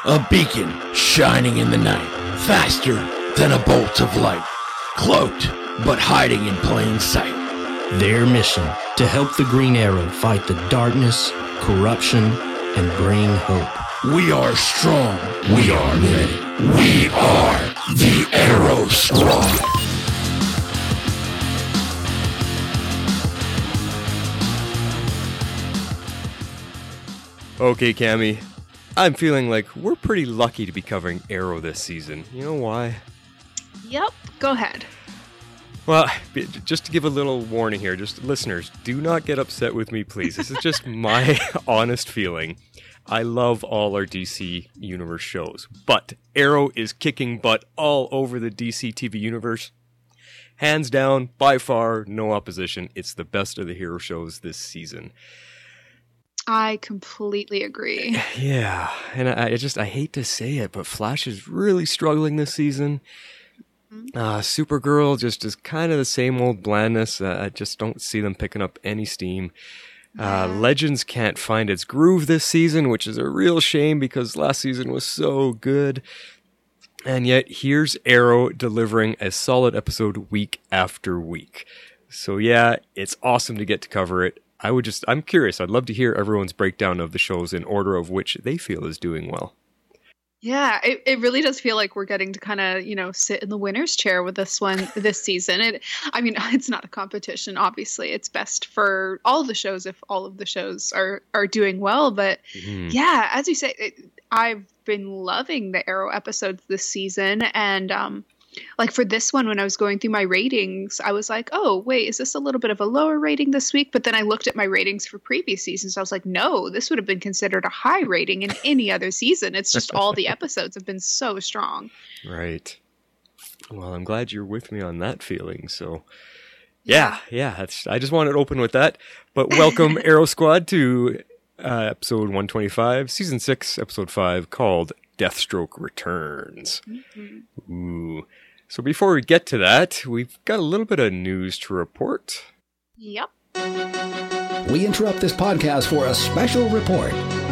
A beacon shining in the night, faster than a bolt of light, cloaked but hiding in plain sight. Their mission, to help the Green Arrow fight the darkness, corruption, and bring hope. We are strong. We are ready. We are the Arrow Squad. Okay, Cammy. I'm feeling like we're pretty lucky to be covering Arrow this season. You know why? Yep, go ahead. Well, just to give a little warning here, just listeners, do not get upset with me, please. This is just my honest feeling. I love all our DC Universe shows, but Arrow is kicking butt all over the DC TV Universe. Hands down, by far, no opposition. It's the best of the hero shows this season. I completely agree. Yeah, and I hate to say it, but Flash is really struggling this season. Supergirl just is kind of the same old blandness. I just don't see them picking up any steam. Legends can't find its groove this season, which is a real shame because last season was so good. And yet, here's Arrow delivering a solid episode week after week. So yeah, it's awesome to get to cover it. I'm curious. I'd love to hear everyone's breakdown of the shows in order of which they feel is doing well. Yeah, it really does feel like we're getting to kind of, sit in the winner's chair with this one this season. It's not a competition, obviously. It's best for all of the shows if all of the shows are doing well. But yeah, as you say, I've been loving the Arrow episodes this season. And like for this one, when I was going through my ratings, I was like, oh, wait, is this a little bit of a lower rating this week? But then I looked at my ratings for previous seasons. I was like, no, this would have been considered a high rating in any other season. It's just all the episodes have been so strong. Right. Well, I'm glad you're with me on that feeling. So yeah. I just wanted to open with that. But welcome, Arrow Squad, to episode 125, season 6, episode 5, called Deathstroke Returns. Mm-hmm. Ooh. So before we get to that, we've got a little bit of news to report. Yep. We interrupt this podcast for a special report.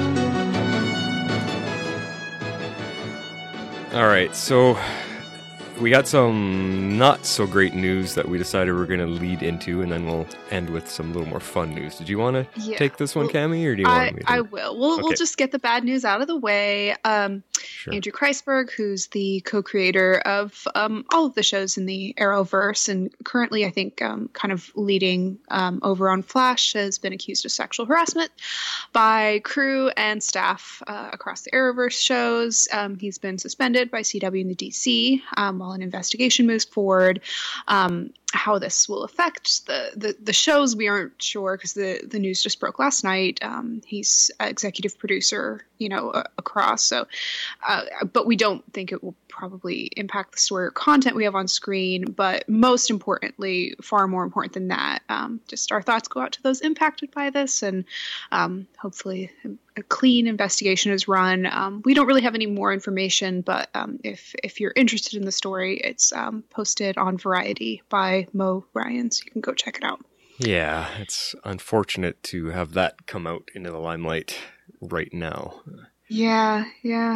All right, so we got some not so great news that we decided we're going to lead into, and then we'll end with some little more fun news. Did you want to take this one, Cammy, or do you want me to? I will. We'll just get the bad news out of the way. Sure. Andrew Kreisberg, who's the co-creator of all of the shows in the Arrowverse, and currently, I think, kind of leading over on Flash, has been accused of sexual harassment by crew and staff across the Arrowverse shows. He's been suspended by CW and the DC while an investigation moves forward. How this will affect the shows, we aren't sure because the news just broke last night. He's executive producer, across. So, but we don't think it will probably impact the story or content we have on screen. But most importantly, far more important than that, just our thoughts go out to those impacted by this, and hopefully a clean investigation is run. We don't really have any more information, but if you're interested in the story, it's posted on Variety by Mo Ryan, so you can go check it out. Yeah, it's unfortunate to have that come out into the limelight right now. Yeah.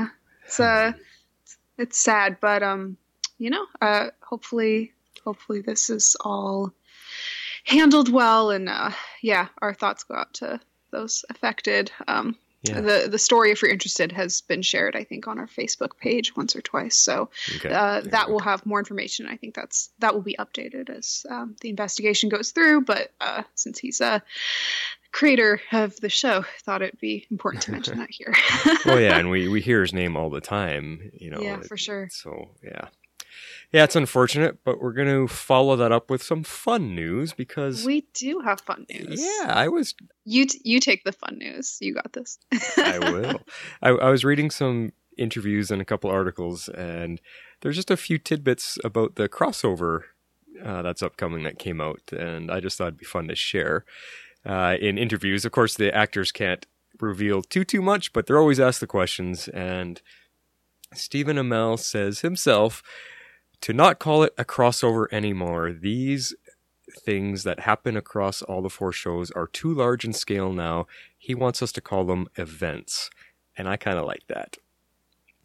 It's sad, but hopefully this is all handled well, and our thoughts go out to those affected. The story, if you're interested, has been shared, I think, on our Facebook page once or twice. So that will have more information. I think that will be updated as the investigation goes through. But since he's a creator of the show, I thought it'd be important to mention that here. Well, yeah, and we hear his name all the time. Yeah, for sure. So yeah, it's unfortunate, but we're going to follow that up with some fun news because we do have fun news. Yeah, You take the fun news. You got this. I will. I was reading some interviews and a couple articles, and there's just a few tidbits about the crossover that's upcoming that came out, and I just thought it'd be fun to share. In interviews, of course, the actors can't reveal too much, but they're always asked the questions, and Stephen Amell says himself to not call it a crossover anymore. These things that happen across all the 4 shows are too large in scale now. He wants us to call them events. And I kind of like that.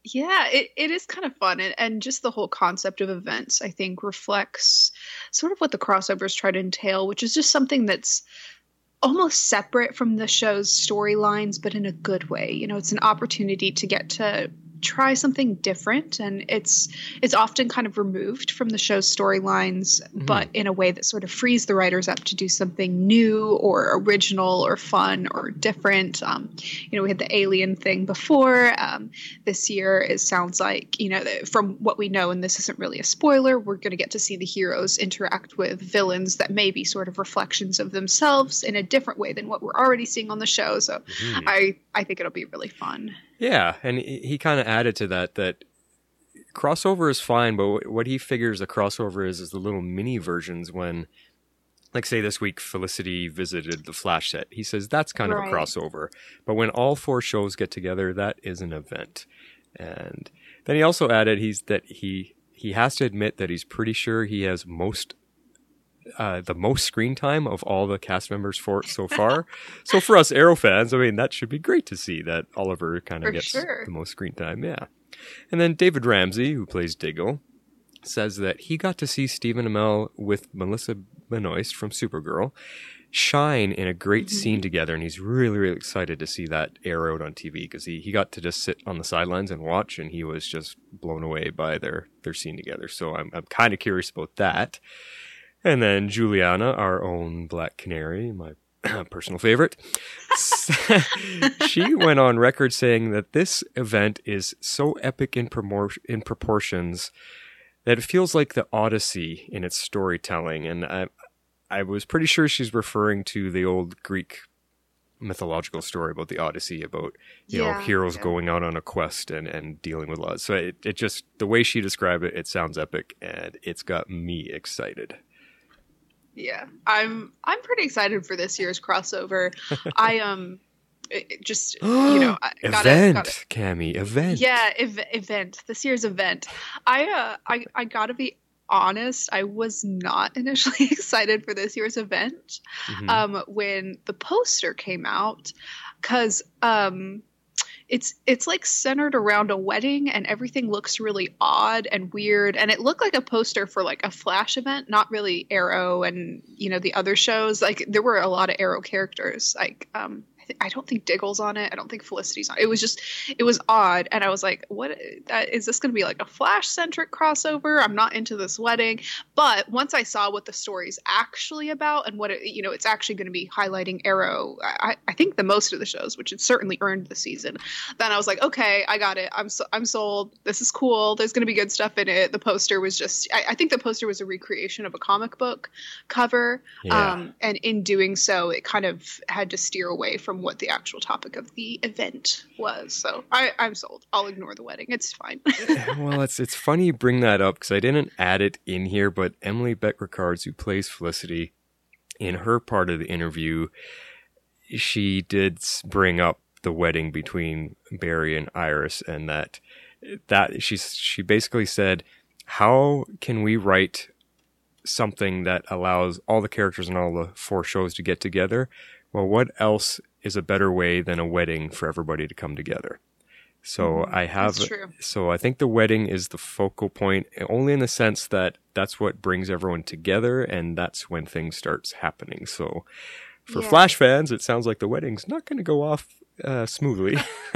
Yeah, it is kind of fun. And just the whole concept of events, I think, reflects sort of what the crossovers try to entail, which is just something that's almost separate from the show's storylines, but in a good way. You know, it's an opportunity to get to try something different, and it's often kind of removed from the show's storylines, but in a way that sort of frees the writers up to do something new or original or fun or different. You know, we had the alien thing before. This year, it sounds like, you know, from what we know, and this isn't really a spoiler, we're going to get to see the heroes interact with villains that may be sort of reflections of themselves in a different way than what we're already seeing on the show. So I think it'll be really fun. Yeah, and he kind of added to that crossover is fine, but what he figures a crossover is the little mini versions when, like, say this week Felicity visited the Flash set. He says that's kind of a crossover. But when all 4 shows get together, that is an event. And then he also added he has to admit that he's pretty sure he has the most screen time of all the cast members for so far. So for us Arrow fans, I mean, that should be great to see that Oliver kind of gets the most screen time. Yeah. And then David Ramsey, who plays Diggle, says that he got to see Stephen Amell with Melissa Benoist from Supergirl shine in a great scene together, and he's really, really excited to see that air out on TV, because he got to just sit on the sidelines and watch, and he was just blown away by their scene together. So I'm kind of curious about that. And then Juliana, our own Black Canary, my personal favorite, she went on record saying that this event is so epic in proportions that it feels like the Odyssey in its storytelling. And I was pretty sure she's referring to the old Greek mythological story about the Odyssey, about you know, heroes going out on a quest and dealing with lots. So it just, the way she described it, it sounds epic, and it's got me excited. Yeah, I'm pretty excited for this year's crossover. I just you know, event, Cammy, event. Yeah, event. This year's event. I gotta be honest. I was not initially excited for this year's event when the poster came out, because it's like centered around a wedding, and everything looks really odd and weird. And it looked like a poster for like a Flash event, not really Arrow and, you know, the other shows. Like, there were a lot of Arrow characters. Like, I don't think Diggle's on it. I don't think Felicity's on it. It was odd. And I was like, what is this going to be, like a Flash centric crossover? I'm not into this wedding. But once I saw what the story's actually about and what you know, it's actually going to be highlighting Arrow, I think the most of the shows, which it certainly earned this season, then I was like, okay, I got it. I'm sold. This is cool. There's going to be good stuff in it. The poster was just, I think the poster was a recreation of a comic book cover. Yeah. And in doing so, it kind of had to steer away from what the actual topic of the event was. So I'm sold. I'll ignore the wedding. It's fine. Well, it's funny you bring that up, because I didn't add it in here, but Emily Beck-Rickards, who plays Felicity, in her part of the interview, she did bring up the wedding between Barry and Iris, and that she basically said, how can we write something that allows all the characters in all the 4 shows to get together? Well, what else is a better way than a wedding for everybody to come together? So I think the wedding is the focal point, only in the sense that that's what brings everyone together, and that's when things starts happening. So for Flash fans, it sounds like the wedding's not going to go off smoothly,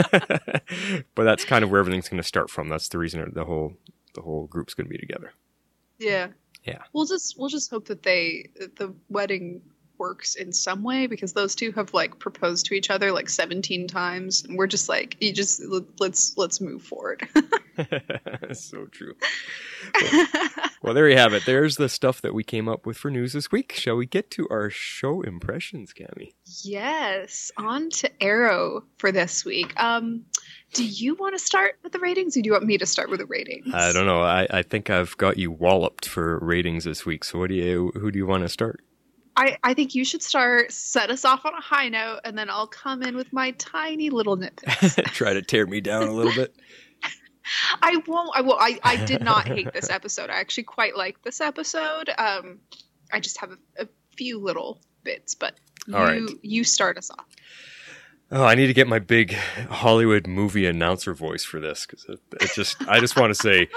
but that's kind of where everything's going to start from. That's the reason the whole group's going to be together. Yeah. Yeah. We'll just hope that the wedding works in some way, because those two have like proposed to each other like 17 times, and we're just like, let's move forward. So true. Well, there you have it. There's the stuff that we came up with for news this week. Shall we get to our show impressions, Cammy? Yes, on to Arrow for this week. Do you want to start with the ratings, or do you want me to start with the ratings? I don't know. I think I've got you walloped for ratings this week. So who do you want to start? I think you should set us off on a high note, and then I'll come in with my tiny little nitpicks. Try to tear me down a little bit. I won't. I did not hate this episode. I actually quite like this episode. I just have a few little bits, but you start us off. Oh, I need to get my big Hollywood movie announcer voice for this, because I just want to say,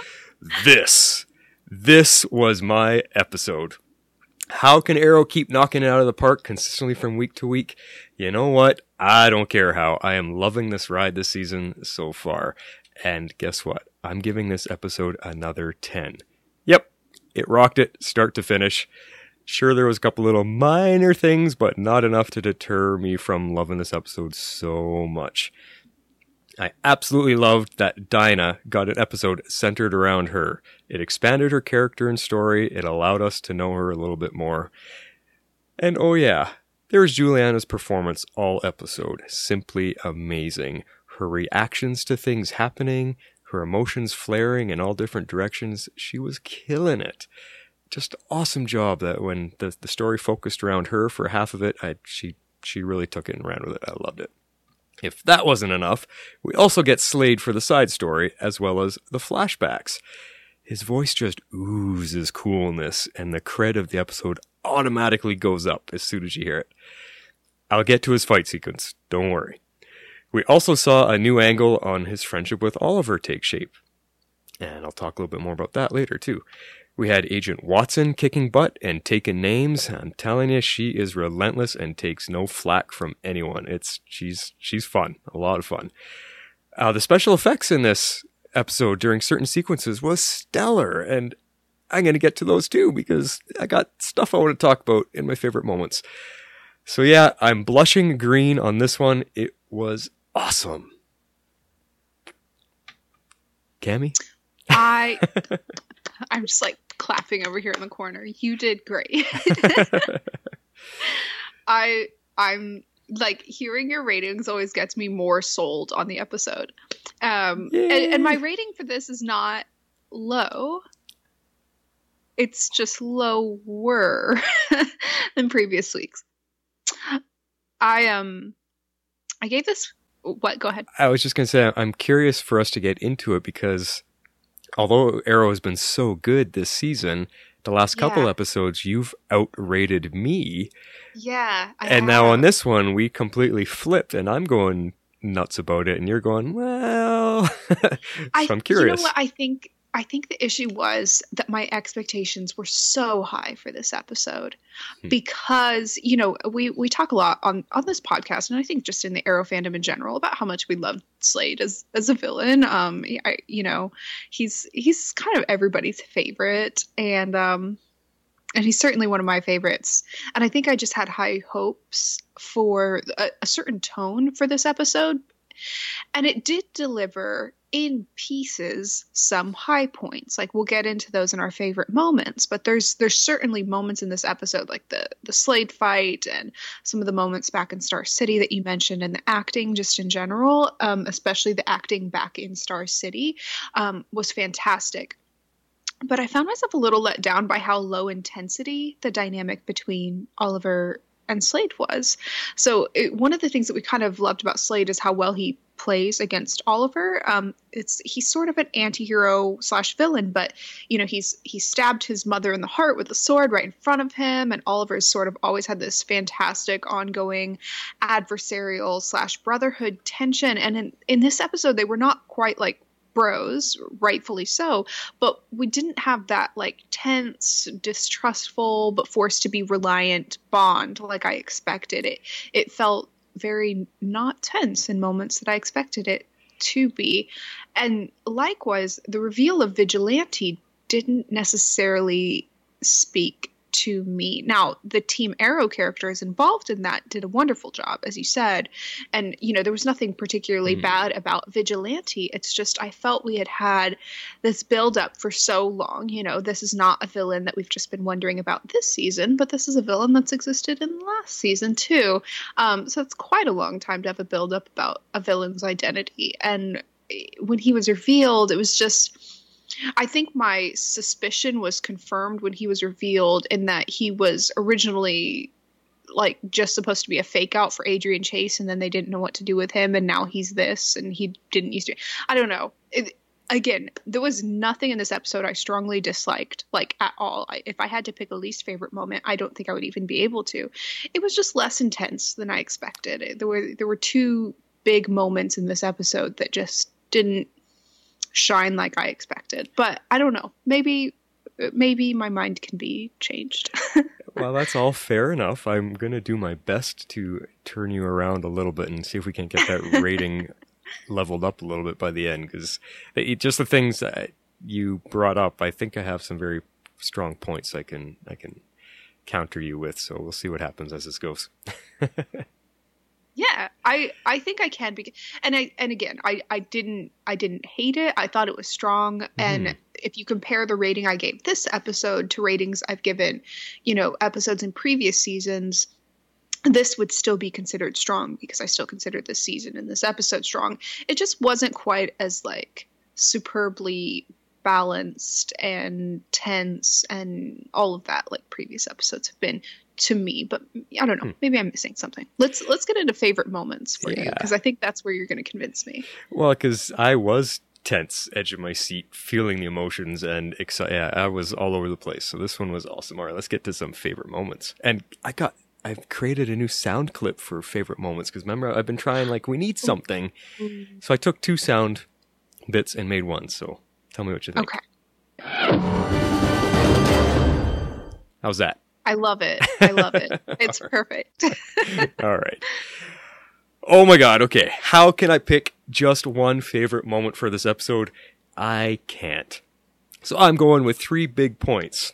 this was my episode. How can Arrow keep knocking it out of the park consistently from week to week? You know what? I don't care how. I am loving this ride this season so far. And guess what? I'm giving this episode another 10. Yep, it rocked it, start to finish. Sure, there was a couple little minor things, but not enough to deter me from loving this episode so much. I absolutely loved that Dinah got an episode centered around her. It expanded her character and story. It allowed us to know her a little bit more. And oh yeah, there's Juliana's performance all episode. Simply amazing. Her reactions to things happening, her emotions flaring in all different directions, she was killing it. Just awesome job that when the story focused around her for half of it, she really took it and ran with it. I loved it. If that wasn't enough, we also get Slade for the side story, as well as the flashbacks. His voice just oozes coolness, and the cred of the episode automatically goes up as soon as you hear it. I'll get to his fight sequence, don't worry. We also saw a new angle on his friendship with Oliver take shape. And I'll talk a little bit more about that later, too. We had Agent Watson kicking butt and taking names. I'm telling you, she is relentless and takes no flack from anyone. She's fun, a lot of fun. The special effects in this episode during certain sequences was stellar, and I'm going to get to those too because I got stuff I want to talk about in my favorite moments. So yeah, I'm blushing green on this one. It was awesome. Cammy? I'm just like clapping over here in the corner. You did great. I'm like, hearing your ratings always gets me more sold on the episode. And my rating for this is not low. It's just lower than previous weeks. I gave this, what? Go ahead. I was just going to say, I'm curious for us to get into it because although Arrow has been so good this season, the last couple episodes, you've outrated me. Yeah. And now on this one, we completely flipped, and I'm going nuts about it, and you're going, well. So I'm curious. You know what? I think the issue was that my expectations were so high for this episode because, you know, we talk a lot on this podcast, and I think just in the Arrow fandom in general, about how much we love Slade as a villain. He's kind of everybody's favorite, and he's certainly one of my favorites. And I think I just had high hopes for a certain tone for this episode, and it did deliver in pieces some high points. Like, we'll get into those in our favorite moments, but there's certainly moments in this episode, like the Slade fight and some of the moments back in Star City that you mentioned, and the acting just in general, especially the acting back in Star City, was fantastic. But I found myself a little let down by how low intensity the dynamic between Oliver and Slade was. So one of the things that we kind of loved about Slade is how well he plays against Oliver. He's sort of an anti-hero / villain, but you know, he stabbed his mother in the heart with a sword right in front of him, and Oliver's sort of always had this fantastic ongoing adversarial / brotherhood tension. And in this episode, they were not quite like bros, rightfully so, but we didn't have that like tense, distrustful, but forced to be reliant bond like I expected. It felt very not tense in moments that I expected it to be. And likewise, the reveal of Vigilante didn't necessarily speak to me. Now, the Team Arrow characters involved in that did a wonderful job, as you said. And, you know, there was nothing particularly bad about Vigilante. It's just I felt we had this build-up for so long. You know, this is not a villain that we've just been wondering about this season, but this is a villain that's existed in last season, too. So it's quite a long time to have a build-up about a villain's identity. And when he was revealed, it was just... I think my suspicion was confirmed when he was revealed, in that he was originally like just supposed to be a fake out for Adrian Chase, and then they didn't know what to do with him, and now he's this, and he didn't used to. I don't know. again, there was nothing in this episode I strongly disliked, like at all. If I had to pick a least favorite moment, I don't think I would even be able to. It was just less intense than I expected. There were two big moments in this episode that just didn't shine like I expected. But I don't know. Maybe my mind can be changed. Well, that's all fair enough. I'm going to do my best to turn you around a little bit and see if we can get that rating leveled up a little bit by the end, because just the things that you brought up, I think I have some very strong points I can counter you with, so we'll see what happens as this goes. Yeah, I think I can be, and again, I didn't hate it. I thought it was strong, and if you compare the rating I gave this episode to ratings I've given, episodes in previous seasons, this would still be considered strong because I still considered this season and this episode strong. It just wasn't quite as like superbly balanced and tense and all of that like previous episodes have been to me. But I don't know, maybe I'm missing something. Let's get into favorite moments for you, because I think that's where you're going to convince me. Well, because I was tense, edge of my seat, feeling the emotions and excited. Yeah, I was all over the place. So this one was awesome. All right, let's get to some favorite moments. And I've created a new sound clip for favorite moments, because remember, I've been trying, like, we need something. So I took 2 sound bits and made one. So tell me what you think. Okay. How's that? I love it. It's perfect. All right. Oh my God. Okay. How can I pick just one favorite moment for this episode? I can't. So I'm going with 3 big points.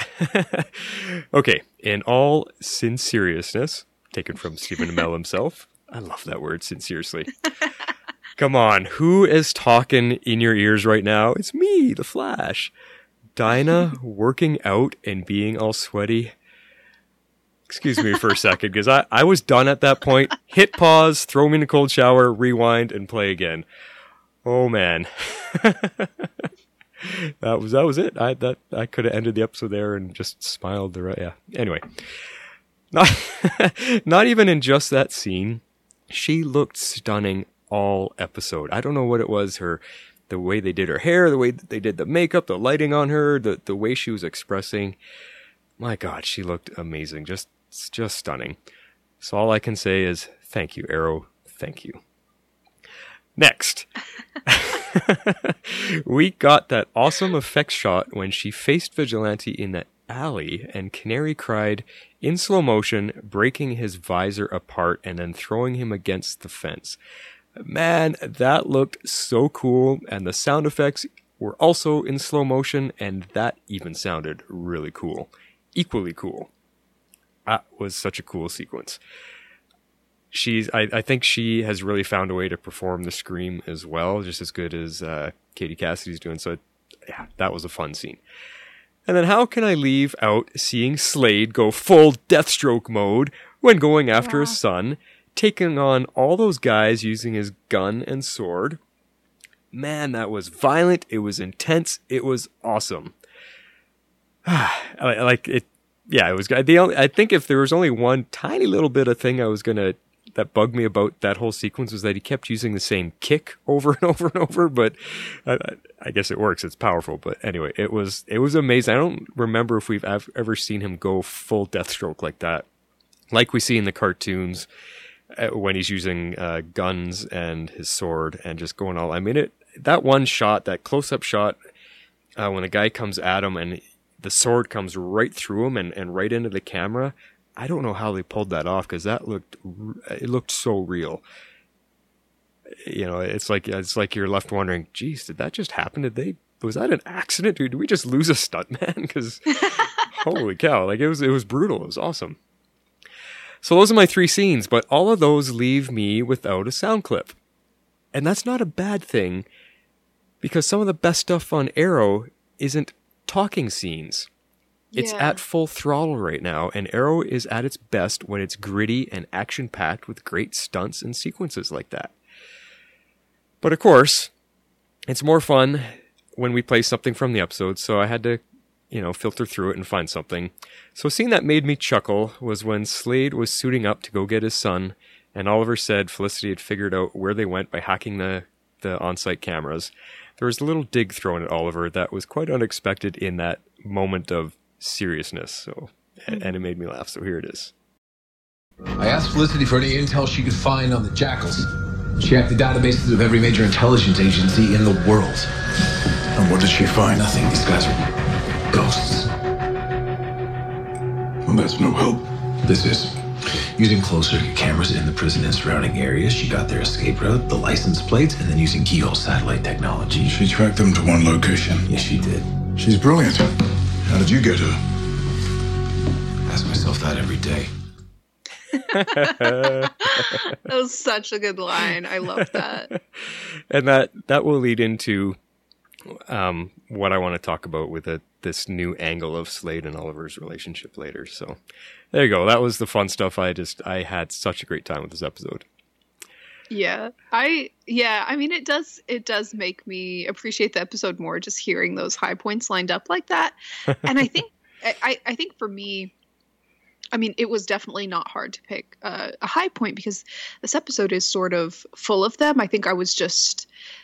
Okay. In all sinceriousness, taken from Stephen Amell himself. I love that word, sincerely. Come on. Who is talking in your ears right now? It's me, the Flash. Dinah working out and being all sweaty. Excuse me for a second, because I was done at that point. Hit pause, throw me in a cold shower, rewind, and play again. Oh man. That was it. I could have ended the episode there and just smiled yeah. Anyway. Not even in just that scene. She looked stunning all episode. I don't know what it was, the way they did her hair, the way they did the makeup, the lighting on her, the way she was expressing. My God, she looked amazing. Just stunning. So all I can say is thank you, Arrow. Thank you. Next. We got that awesome effects shot when she faced Vigilante in the alley and Canary cried in slow motion, breaking his visor apart and then throwing him against the fence. Man, that looked so cool, and the sound effects were also in slow motion, and that even sounded really cool. Equally cool. That was such a cool sequence. I think she has really found a way to perform the scream as well, just as good as Katie Cassidy's doing. So, yeah, that was a fun scene. And then how can I leave out seeing Slade go full Deathstroke mode when going after his son, taking on all those guys using his gun and sword? Man, that was violent. It was intense. It was awesome. Like it. Yeah, it was. I think if there was only one tiny little bit of thing that bugged me about that whole sequence was that he kept using the same kick over and over and over. But I guess it works. It's powerful. But anyway, it was amazing. I don't remember if we've ever seen him go full Deathstroke like that, like we see in the cartoons when he's using guns and his sword and just going all. I mean, that one shot, that close-up shot, when the guy comes at him and the sword comes right through him and right into the camera. I don't know how they pulled that off, because it looked so real. You know, it's like you're left wondering, geez, did that just happen? Was that an accident? Did we just lose a stuntman? Because holy cow, like it was brutal. It was awesome. So those are my 3 scenes, but all of those leave me without a sound clip. And that's not a bad thing, because some of the best stuff on Arrow isn't talking scenes. It's at full throttle right now, and Arrow is at its best when it's gritty and action-packed with great stunts and sequences like that. But of course, it's more fun when we play something from the episode, so I had to, filter through it and find something. So a scene that made me chuckle was when Slade was suiting up to go get his son, and Oliver said Felicity had figured out where they went by hacking the on-site cameras. there was a little dig thrown at Oliver that was quite unexpected in that moment of seriousness. So, and it made me laugh. So here it is. I asked Felicity for any intel she could find on the Jackals. She hacked the databases of every major intelligence agency in the world. And what did she find? Nothing. These guys are ghosts. Well, that's no help. This is. Using closed-circuit cameras in the prison and surrounding areas, she got their escape route, the license plates, and then using keyhole satellite technology. She tracked them to one location. Yes, she did. She's brilliant. How did you get her? Ask myself that every day. That was such a good line. I love that. And that will lead into what I want to talk about with this new angle of Slade and Oliver's relationship later. So there you go. That was the fun stuff. I had such a great time with this episode. Yeah. I mean, it does make me appreciate the episode more, just hearing those high points lined up like that. And I think, I think for me, I mean, it was definitely not hard to pick a high point because this episode is sort of full of them. I think I was just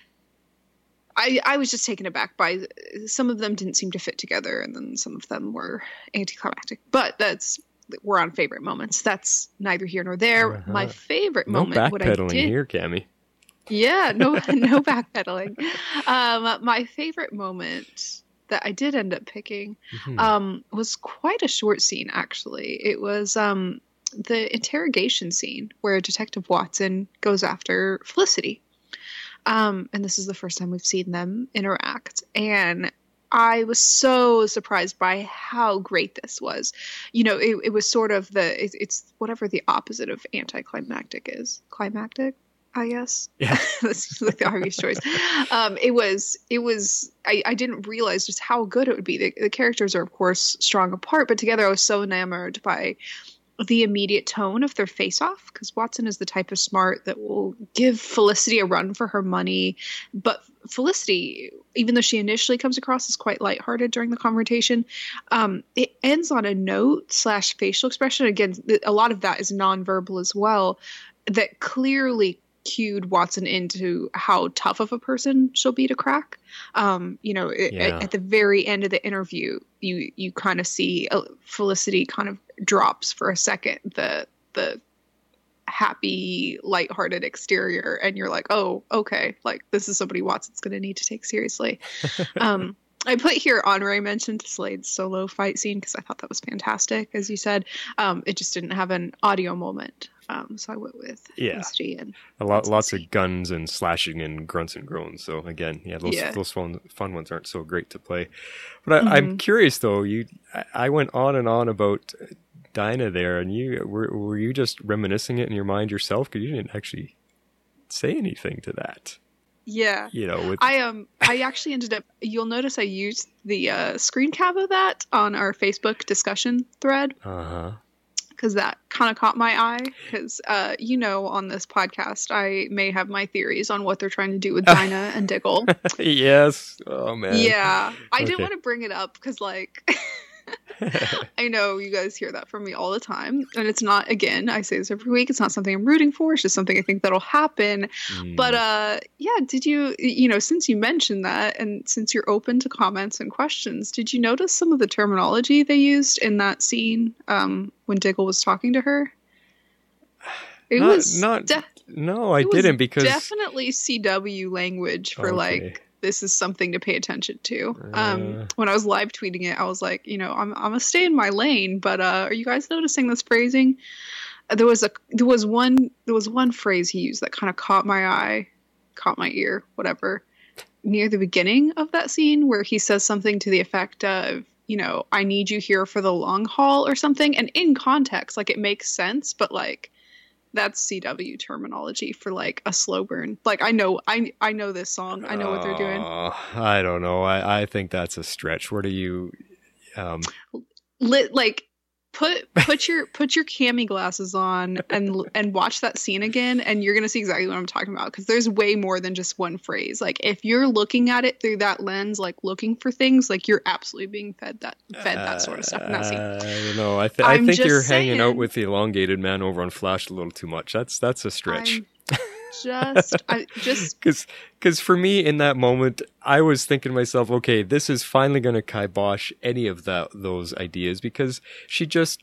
taken aback by some of them didn't seem to fit together, and then some of them were anticlimactic. But we're on favorite moments. That's neither here nor there. My favorite moment. No backpedaling here, Cammie. Yeah, no backpedaling. My favorite moment that I did end up picking was quite a short scene, actually. It was the interrogation scene where Detective Watson goes after Felicity. And this is the first time we've seen them interact. And I was so surprised by how great this was. You know, it was sort of it's whatever the opposite of anticlimactic is. Climactic, I guess. Yeah. That's like the obvious choice. It was, I didn't realize just how good it would be. The characters are, of course, strong apart, but together I was so enamored by the immediate tone of their face-off, because Watson is the type of smart that will give Felicity a run for her money. But Felicity, even though she initially comes across as quite lighthearted during the confrontation, it ends on a note / facial expression. Again, a lot of that is nonverbal as well, that clearly cued Watson into how tough of a person she'll be to crack. At the very end of the interview, you kind of see Felicity kind of drops for a second the happy, lighthearted exterior, and you're like, oh, okay, like this is somebody Watson's going to need to take seriously. I put here honorary mention to Slade's solo fight scene because I thought that was fantastic. As you said, it just didn't have an audio moment. So I went with Felicity and lots of guns and slashing and grunts and groans. So again, those fun ones aren't so great to play. But I'm curious though. I went on and on about Dinah there, and were you just reminiscing it in your mind yourself? Because you didn't actually say anything to that. Yeah. You know, I actually ended up, you'll notice I used the screen cap of that on our Facebook discussion thread. Because that kind of caught my eye. Because, on this podcast, I may have my theories on what they're trying to do with Dinah and Diggle. Yes. Oh, man. Yeah. I didn't want to bring it up because, I know you guys hear that from me all the time. And it's not, again, I say this every week, it's not something I'm rooting for. It's just something I think that'll happen. But, did you, since you mentioned that, and since you're open to comments and questions, did you notice some of the terminology they used in that scene when Diggle was talking to her? No, I didn't, because definitely CW language for this is something to pay attention to. When I was live tweeting it, I was like, I'm gonna stay in my lane, but are you guys noticing this phrasing? There was one phrase he used that kind of caught my eye, caught my ear, whatever, near the beginning of that scene where he says something to the effect of, I need you here for the long haul or something. And in context, it makes sense, but that's CW terminology for a slow burn. I know this song. I know what they're doing. I don't know. I think that's a stretch. Where do you put your cami glasses on and watch that scene again, and you're gonna see exactly what I'm talking about, because there's way more than just one phrase. If you're looking at it through that lens, looking for things, you're absolutely being fed that sort of stuff in that scene. I don't know. I think you're hanging out with the elongated man over on Flash a little too much. That's a stretch. Because for me in that moment, I was thinking to myself, okay, this is finally going to kibosh any of those ideas, because she just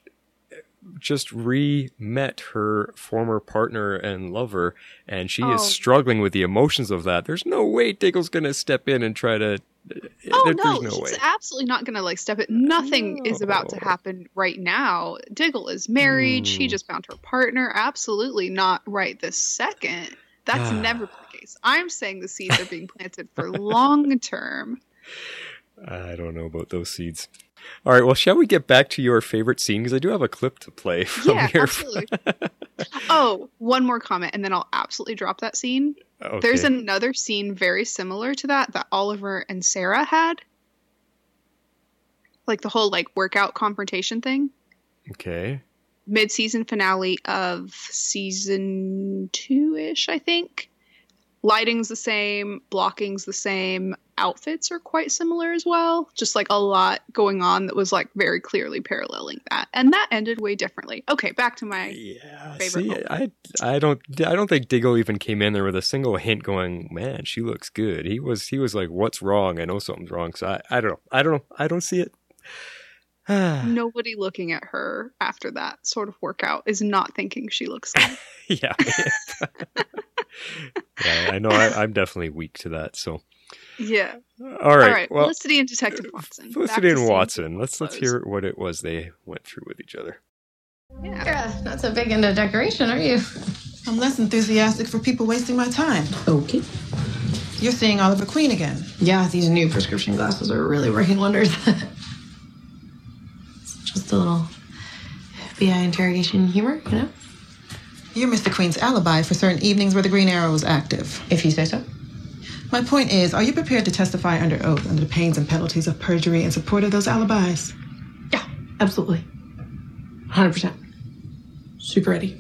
re-met her former partner and lover, and she is struggling with the emotions of that. There's no way Diggle's going to step in and try to... there's no way. Absolutely not going to like step it. Nothing is about to happen right now. Diggle is married. She just found her partner. Absolutely not right this second. That's never the case. I'm saying the seeds are being planted for long term. I don't know about those seeds. All right, well, shall we get back to your favorite scene? Because I do have a clip to play from here. Absolutely. Oh, one more comment, and then I'll absolutely drop that scene. Okay. There's another scene very similar to that Oliver and Sarah had. Like the whole workout confrontation thing. Okay. Mid-season finale of season 2-ish, I think. Lighting's the same, blocking's the same, outfits are quite similar as well. Just a lot going on that was very clearly paralleling that, and that ended way differently. Okay, back to my favorite. See, I don't think Diggle even came in there with a single hint going, man, she looks good. He was like, what's wrong? I know something's wrong. So I don't know. I don't see it. Nobody looking at her after that sort of workout is not thinking she looks good. Yeah. Yeah, I know. I'm definitely weak to that. So. Yeah. All right. Well, Felicity and Detective Watson. Felicity and Watson. Let's hear what it was they went through with each other. Yeah, not so big into decoration, are you? I'm less enthusiastic for people wasting my time. Okay. You're seeing Oliver Queen again. Yeah, these new prescription glasses are really working wonders. It's just a little FBI interrogation humor, you know? You're Mr. Queen's alibi for certain evenings where the Green Arrow was active. If you say so. My point is, are you prepared to testify under oath under the pains and penalties of perjury in support of those alibis? Yeah, absolutely. 100%. Super ready.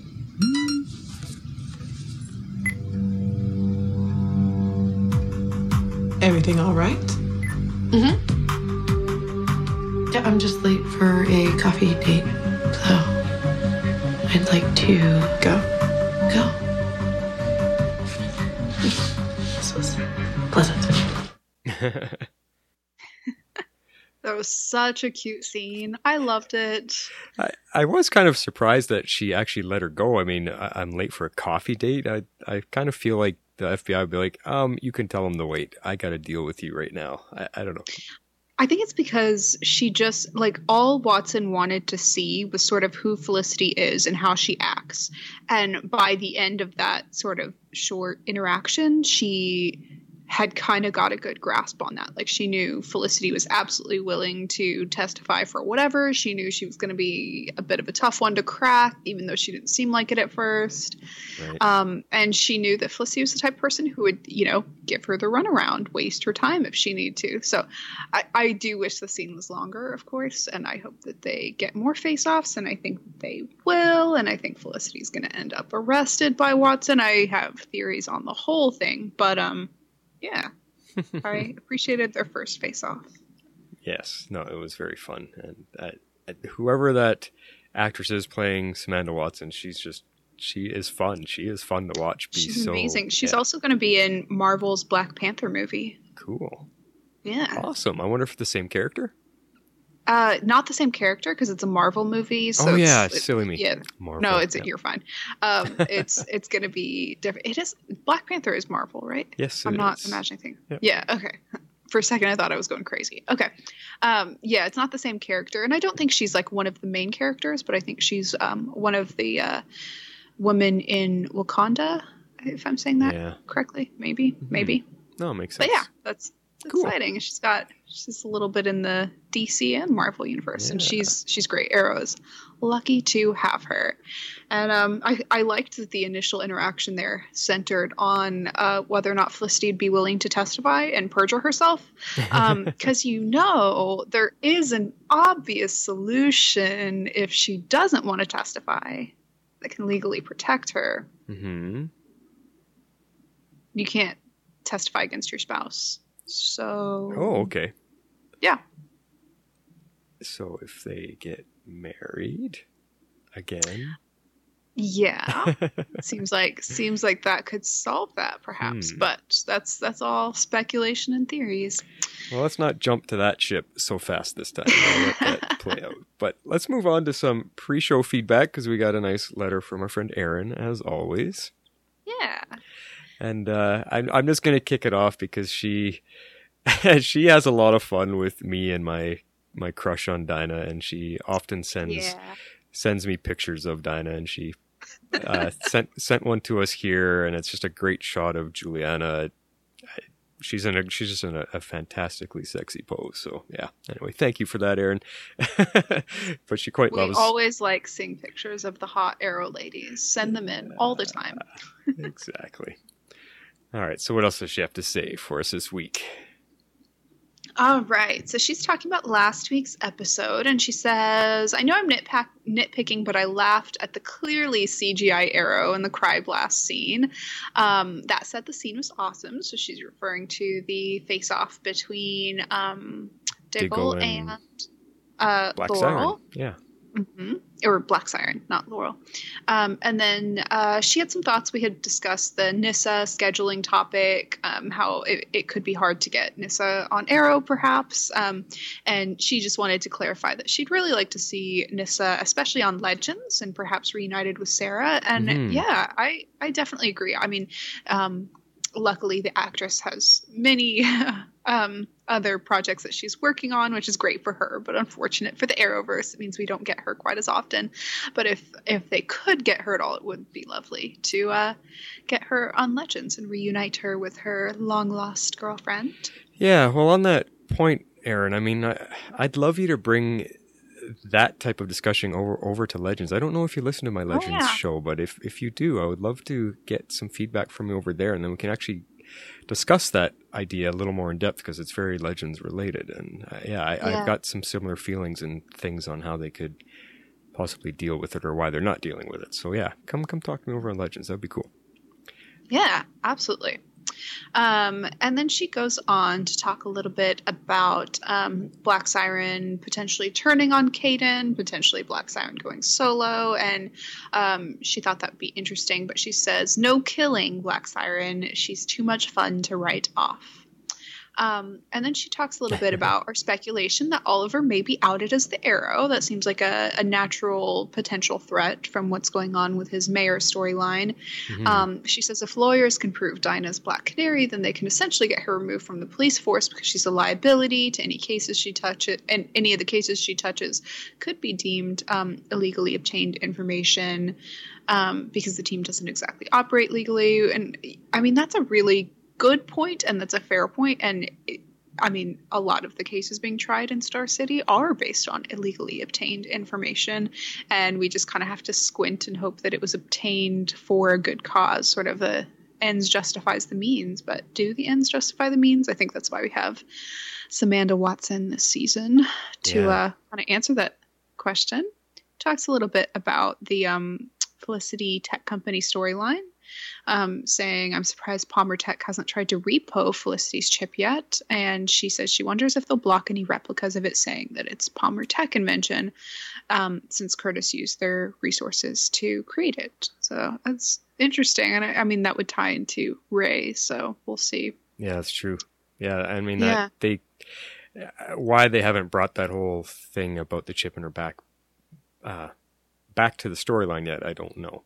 Everything all right? Mm-hmm. Yeah, I'm just late for a coffee date, so I'd like to go. This was pleasant. That was such a cute scene. I loved it. I was kind of surprised that she actually let her go. I mean, I'm late for a coffee date. I kind of feel like the FBI would be like, you can tell them to wait. I got to deal with you right now. I don't know. I think it's because she just, all Watson wanted to see was sort of who Felicity is and how she acts. And by the end of that sort of short interaction, she had kind of got a good grasp on that. She knew Felicity was absolutely willing to testify for whatever. She knew she was going to be a bit of a tough one to crack, even though she didn't seem like it at first. Right. And she knew that Felicity was the type of person who would, give her the runaround, waste her time if she needed to. So I do wish the scene was longer, of course, and I hope that they get more face-offs, and I think they will, and I think Felicity's going to end up arrested by Watson. I have theories on the whole thing, but yeah, I appreciated their first face-off. Yes, no, it was very fun, and whoever that actress is playing Samantha Watson, she is fun. She is fun to watch. She's amazing. She's also going to be in Marvel's Black Panther movie. Cool. Yeah. Awesome. I wonder if it's the same character. Not the same character because it's a Marvel movie. So silly me. Yeah, Marvel, no, you're fine. It's going to be different. It is Black Panther is Marvel, right? Yes, I'm not imagining things. Yep. Yeah. Okay. For a second, I thought I was going crazy. Okay. Yeah, it's not the same character, and I don't think she's one of the main characters, but I think she's one of the women in Wakanda. If I'm saying that correctly, maybe. No, it makes sense. But yeah, that's cool. Exciting. She's a little bit in the DC and Marvel universe, and she's great. Arrow is lucky to have her. And I liked that the initial interaction there centered on whether or not Felicity would be willing to testify and perjure herself, because there is an obvious solution if she doesn't want to testify that can legally protect her. Mm-hmm. You can't testify against your spouse. So. Oh, okay. Yeah. So if they get married again. Yeah, seems like that could solve that, perhaps. But that's all speculation and theories. Well, let's not jump to that ship so fast this time. I'll let that play out. But let's move on to some pre-show feedback, because we got a nice letter from our friend Erin, as always. Yeah. And I'm just going to kick it off because she has a lot of fun with me and my crush on Dinah, and she often sends me pictures of Dinah, and she sent one to us here, and it's just a great shot of Juliana. She's just in a fantastically sexy pose. So yeah. Anyway, thank you for that, Erin. But she quite loves. We always like seeing pictures of the hot Arrow ladies. Send them in all the time. Exactly. All right. So what else does she have to say for us this week? All right. So she's talking about last week's episode, and she says, I know I'm nitpicking, but I laughed at the clearly CGI Arrow in the Cry Blast scene. That said, the scene was awesome. So she's referring to the face-off between Diggle and Black Laurel. Siren. Yeah. Mm-hmm. Or Black Siren, not Laurel. And then she had some thoughts. We had discussed the Nyssa scheduling topic, how it could be hard to get Nyssa on Arrow, perhaps. And she just wanted to clarify that she'd really like to see Nyssa, especially on Legends, and perhaps reunited with Sarah. And yeah, I definitely agree. I mean, luckily the actress has many other projects that she's working on, which is great for her, but unfortunate for the Arrowverse. It means we don't get her quite as often. But if they could get her at all, it would be lovely to get her on Legends and reunite her with her long-lost girlfriend. Yeah, well, on that point, Erin, I mean, I'd love you to bring that type of discussion over to Legends. I don't know if you listen to my Legends show, but if you do, I would love to get some feedback from you over there, and then we can actually discuss that idea a little more in depth, because it's very Legends related. And I've got some similar feelings and things on how they could possibly deal with it, or why they're not dealing with it. So yeah, come talk to me over on Legends. That'd be cool. Yeah, absolutely. And then she goes on to talk a little bit about Black Siren potentially turning on Caden, potentially Black Siren going solo, and she thought that would be interesting, but she says, no killing Black Siren. She's too much fun to write off. And then she talks a little bit about our speculation that Oliver may be outed as the Arrow. That seems like a natural potential threat from what's going on with his mayor storyline. Mm-hmm. She says if lawyers can prove Dinah's Black Canary, then they can essentially get her removed from the police force, because she's a liability to any cases she touches, and any of the cases she touches could be deemed illegally obtained information, because the team doesn't exactly operate legally. And I mean, that's a really good point, and that's a fair point. And I mean, a lot of the cases being tried in Star City are based on illegally obtained information, and we just kind of have to squint and hope that it was obtained for a good cause. Sort of the ends justifies the means, but do the ends justify the means? I think that's why we have Samantha Watson this season to kind of answer that question. Talks a little bit about the Felicity Tech Company storyline. Saying, I'm surprised Palmer Tech hasn't tried to repo Felicity's chip yet. And she says she wonders if they'll block any replicas of it, saying that it's Palmer Tech invention, since Curtis used their resources to create it. So that's interesting. And I mean, that would tie into Ray, so we'll see. Yeah, that's true. Yeah, I mean, that why they haven't brought that whole thing about the chip in her back to the storyline yet, I don't know.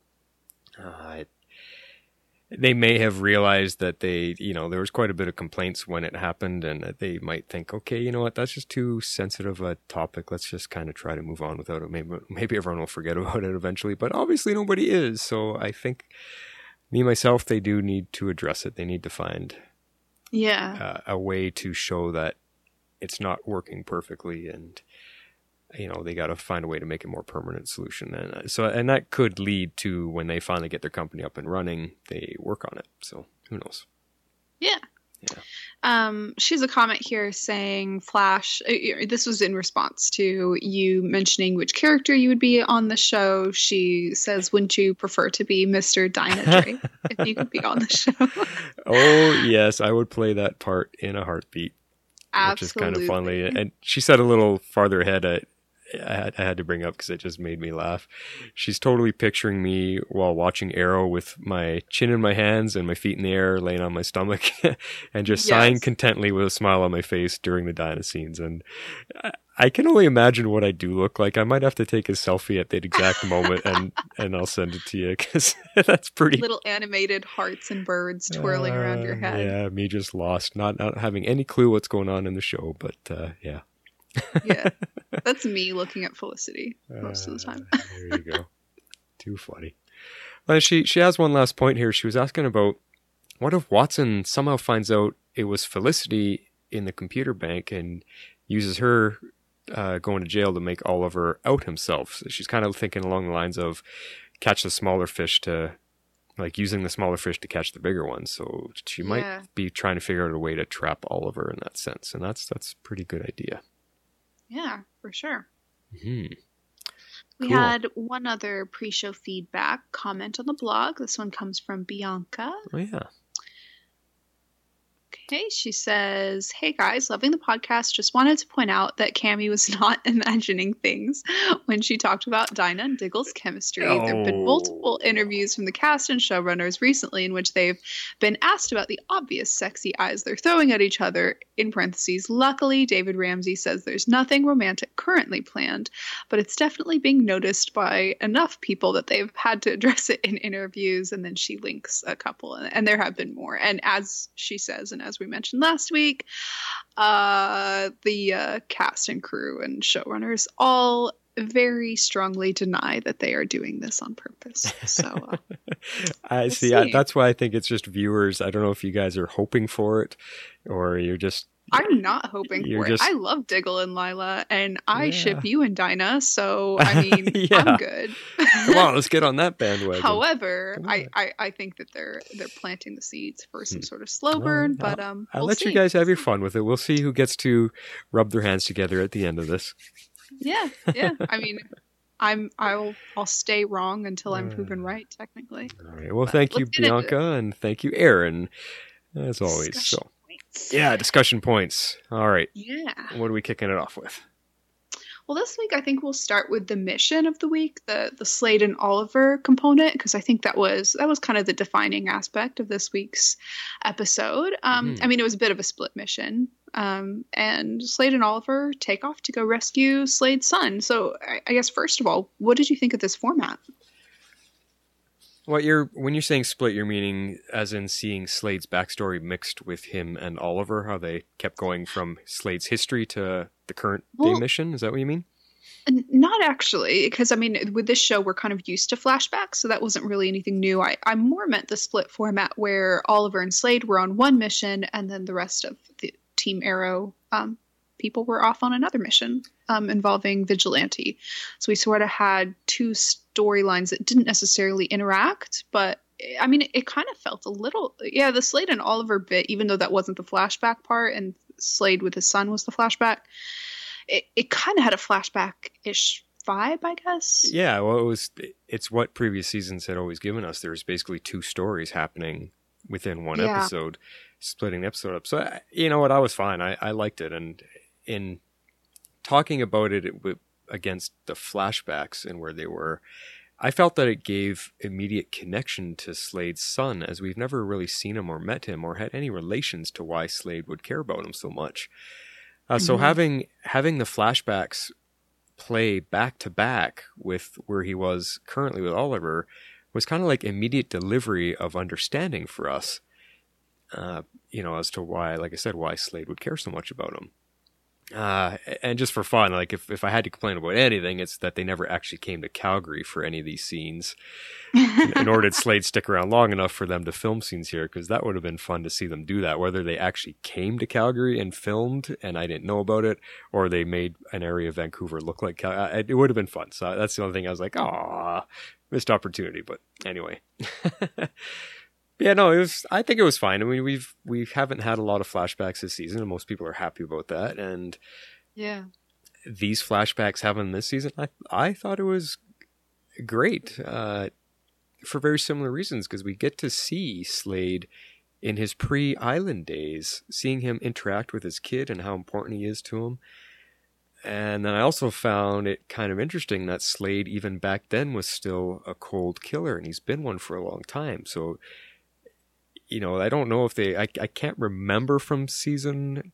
They may have realized that there was quite a bit of complaints when it happened, and they might think, okay, you know what, that's just too sensitive a topic. Let's just kind of try to move on without it. Maybe everyone will forget about it eventually, but obviously nobody is. So I think myself, they do need to address it. They need to find a way to show that it's not working perfectly, and they got to find a way to make a more permanent solution. And that could lead to, when they finally get their company up and running, they work on it. So who knows? Yeah. She has a comment here saying, Flash, this was in response to you mentioning which character you would be on the show. She says, wouldn't you prefer to be Mr. Dinah Dre if you could be on the show? Oh, yes. I would play that part in a heartbeat. Absolutely. Which is kind of funny. And she said a little farther ahead, I had to bring up because it just made me laugh. She's totally picturing me while watching Arrow with my chin in my hands and my feet in the air, laying on my stomach, and just sighing contently with a smile on my face during the Dinah scenes. And I can only imagine what I do look like. I might have to take a selfie at that exact moment, and I'll send it to you because that's pretty. Little animated hearts and birds twirling around your head. Yeah, me just lost, not having any clue what's going on in the show, but yeah. Yeah, that's me looking at Felicity most of the time. There you go. Too funny. Well, she has one last point here. She was asking about what if Watson somehow finds out it was Felicity in the computer bank and uses her going to jail to make Oliver out himself. So she's kind of thinking along the lines of catch the smaller fish to, like, using the smaller fish to catch the bigger ones. So she might be trying to figure out a way to trap Oliver in that sense. And that's a pretty good idea. Yeah, for sure. Mm-hmm. We had one other pre-show feedback comment on the blog. This one comes from Bianca. Oh, yeah. Okay, she says, "Hey guys, loving the podcast. Just wanted to point out that Cammie was not imagining things when she talked about Dinah and Diggle's chemistry. There have been multiple interviews from the cast and showrunners recently in which they've been asked about the obvious sexy eyes they're throwing at each other. In parentheses, luckily, David Ramsey says there's nothing romantic currently planned, but it's definitely being noticed by enough people that they've had to address it in interviews." And then she links a couple, and there have been more. And as she says, and as we mentioned last week, the cast and crew and showrunners all very strongly deny that they are doing this on purpose. So I see. That's why I think it's just viewers. I don't know if you guys are hoping for it or you're just... I'm not hoping for it. I love Diggle and Lila, and I ship you and Dinah, so I mean, I'm good. Come on, let's get on that bandwagon. However, I think that they're planting the seeds for some sort of slow burn, but I'll let you guys have your fun with it. We'll see who gets to rub their hands together at the end of this. Yeah. I mean, I'll stay wrong until I'm proven right, technically. All right. Well, thank you, Bianca, and thank you, Aaron, as always. Discussion points. All right. Yeah. What are we kicking it off with? Well, this week I think we'll start with the mission of the week, the Slade and Oliver component, because I think that was kind of the defining aspect of this week's episode. I mean, it was a bit of a split mission, and Slade and Oliver take off to go rescue Slade's son. So I guess first of all, what did you think of this format? When you're saying split, you're meaning as in seeing Slade's backstory mixed with him and Oliver, how they kept going from Slade's history to the current day mission? Is that what you mean? Not actually, because I mean, with this show, we're kind of used to flashbacks, so that wasn't really anything new. I more meant the split format where Oliver and Slade were on one mission, and then the rest of the Team Arrow people were off on another mission involving Vigilante. So we sort of had two storylines that didn't necessarily interact, but I mean, it kind of felt a little, the Slade and Oliver bit, even though that wasn't the flashback part and Slade with his son was the flashback, it kind of had a flashback-ish vibe, I guess. Yeah, well, it's what previous seasons had always given us. There was basically two stories happening within one episode, splitting the episode up. So, you know what, I was fine. I liked it. And in talking about it against the flashbacks and where they were, I felt that it gave immediate connection to Slade's son, as we've never really seen him or met him or had any relations to why Slade would care about him so much. So having the flashbacks play back to back with where he was currently with Oliver was kind of like immediate delivery of understanding for us, as to why, like I said, why Slade would care so much about him. And just for fun, like if I had to complain about anything, it's that they never actually came to Calgary for any of these scenes. Nor did Slade stick around long enough for them to film scenes here, because that would have been fun to see them do that. Whether they actually came to Calgary and filmed and I didn't know about it, or they made an area of Vancouver look like Calgary, it would have been fun. So that's the only thing I was like, missed opportunity. But anyway. Yeah, no, I think it was fine. I mean, we haven't had a lot of flashbacks this season, and most people are happy about that. And these flashbacks having this season, I thought it was great for very similar reasons, because we get to see Slade in his pre-island days, seeing him interact with his kid and how important he is to him. And then I also found it kind of interesting that Slade, even back then, was still a cold killer, and he's been one for a long time. So, you know, I don't know if I can't remember from season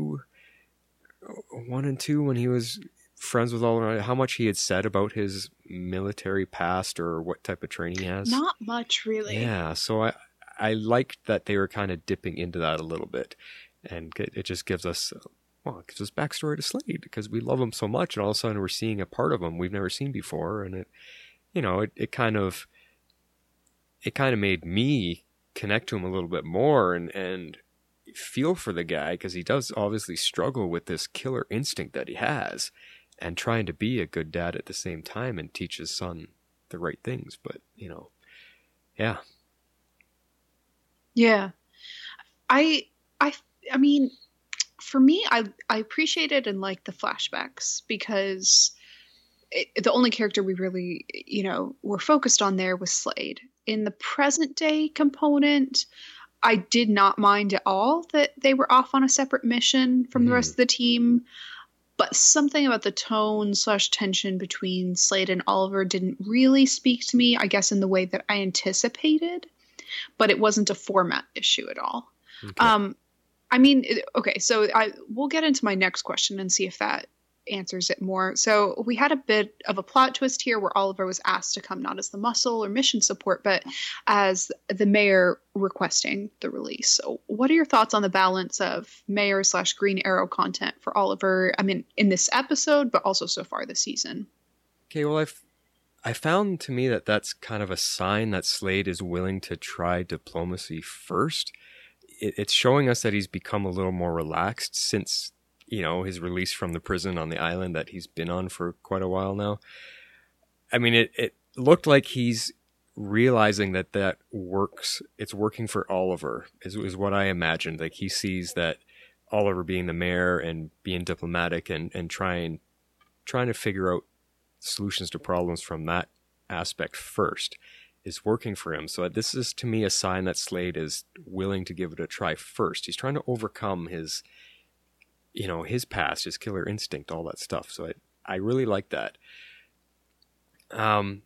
1 and 2, when he was friends with Oliver, how much he had said about his military past or what type of training he has. Not much, really. Yeah, so I liked that they were kind of dipping into that a little bit, and it just gives us backstory to Slade, because we love him so much, and all of a sudden we're seeing a part of him we've never seen before, and it kind of made me connect to him a little bit more and feel for the guy, because he does obviously struggle with this killer instinct that he has, and trying to be a good dad at the same time and teach his son the right things. But yeah. I mean, for me, I appreciated and liked the flashbacks, because the only character we really, were focused on there was Slade. In the present day component, I did not mind at all that they were off on a separate mission from the rest of the team. But something about the tone / tension between Slade and Oliver didn't really speak to me, I guess, in the way that I anticipated. But it wasn't a format issue at all. Okay. We'll get into my next question and see if that answers it more. So we had a bit of a plot twist here where Oliver was asked to come not as the muscle or mission support, but as the mayor requesting the release. So what are your thoughts on the balance of mayor / Green Arrow content for Oliver? I mean, in this episode, but also so far this season. Okay, well, I found to me that that's kind of a sign that Slade is willing to try diplomacy first. It's showing us that he's become a little more relaxed since his release from the prison on the island that he's been on for quite a while now. I mean, it looked like he's realizing that works. It's working for Oliver is what I imagined. Like, he sees that Oliver being the mayor and being diplomatic and trying to figure out solutions to problems from that aspect first is working for him. So this is, to me, a sign that Slade is willing to give it a try first. He's trying to overcome his past, his killer instinct, all that stuff. So I really like that. And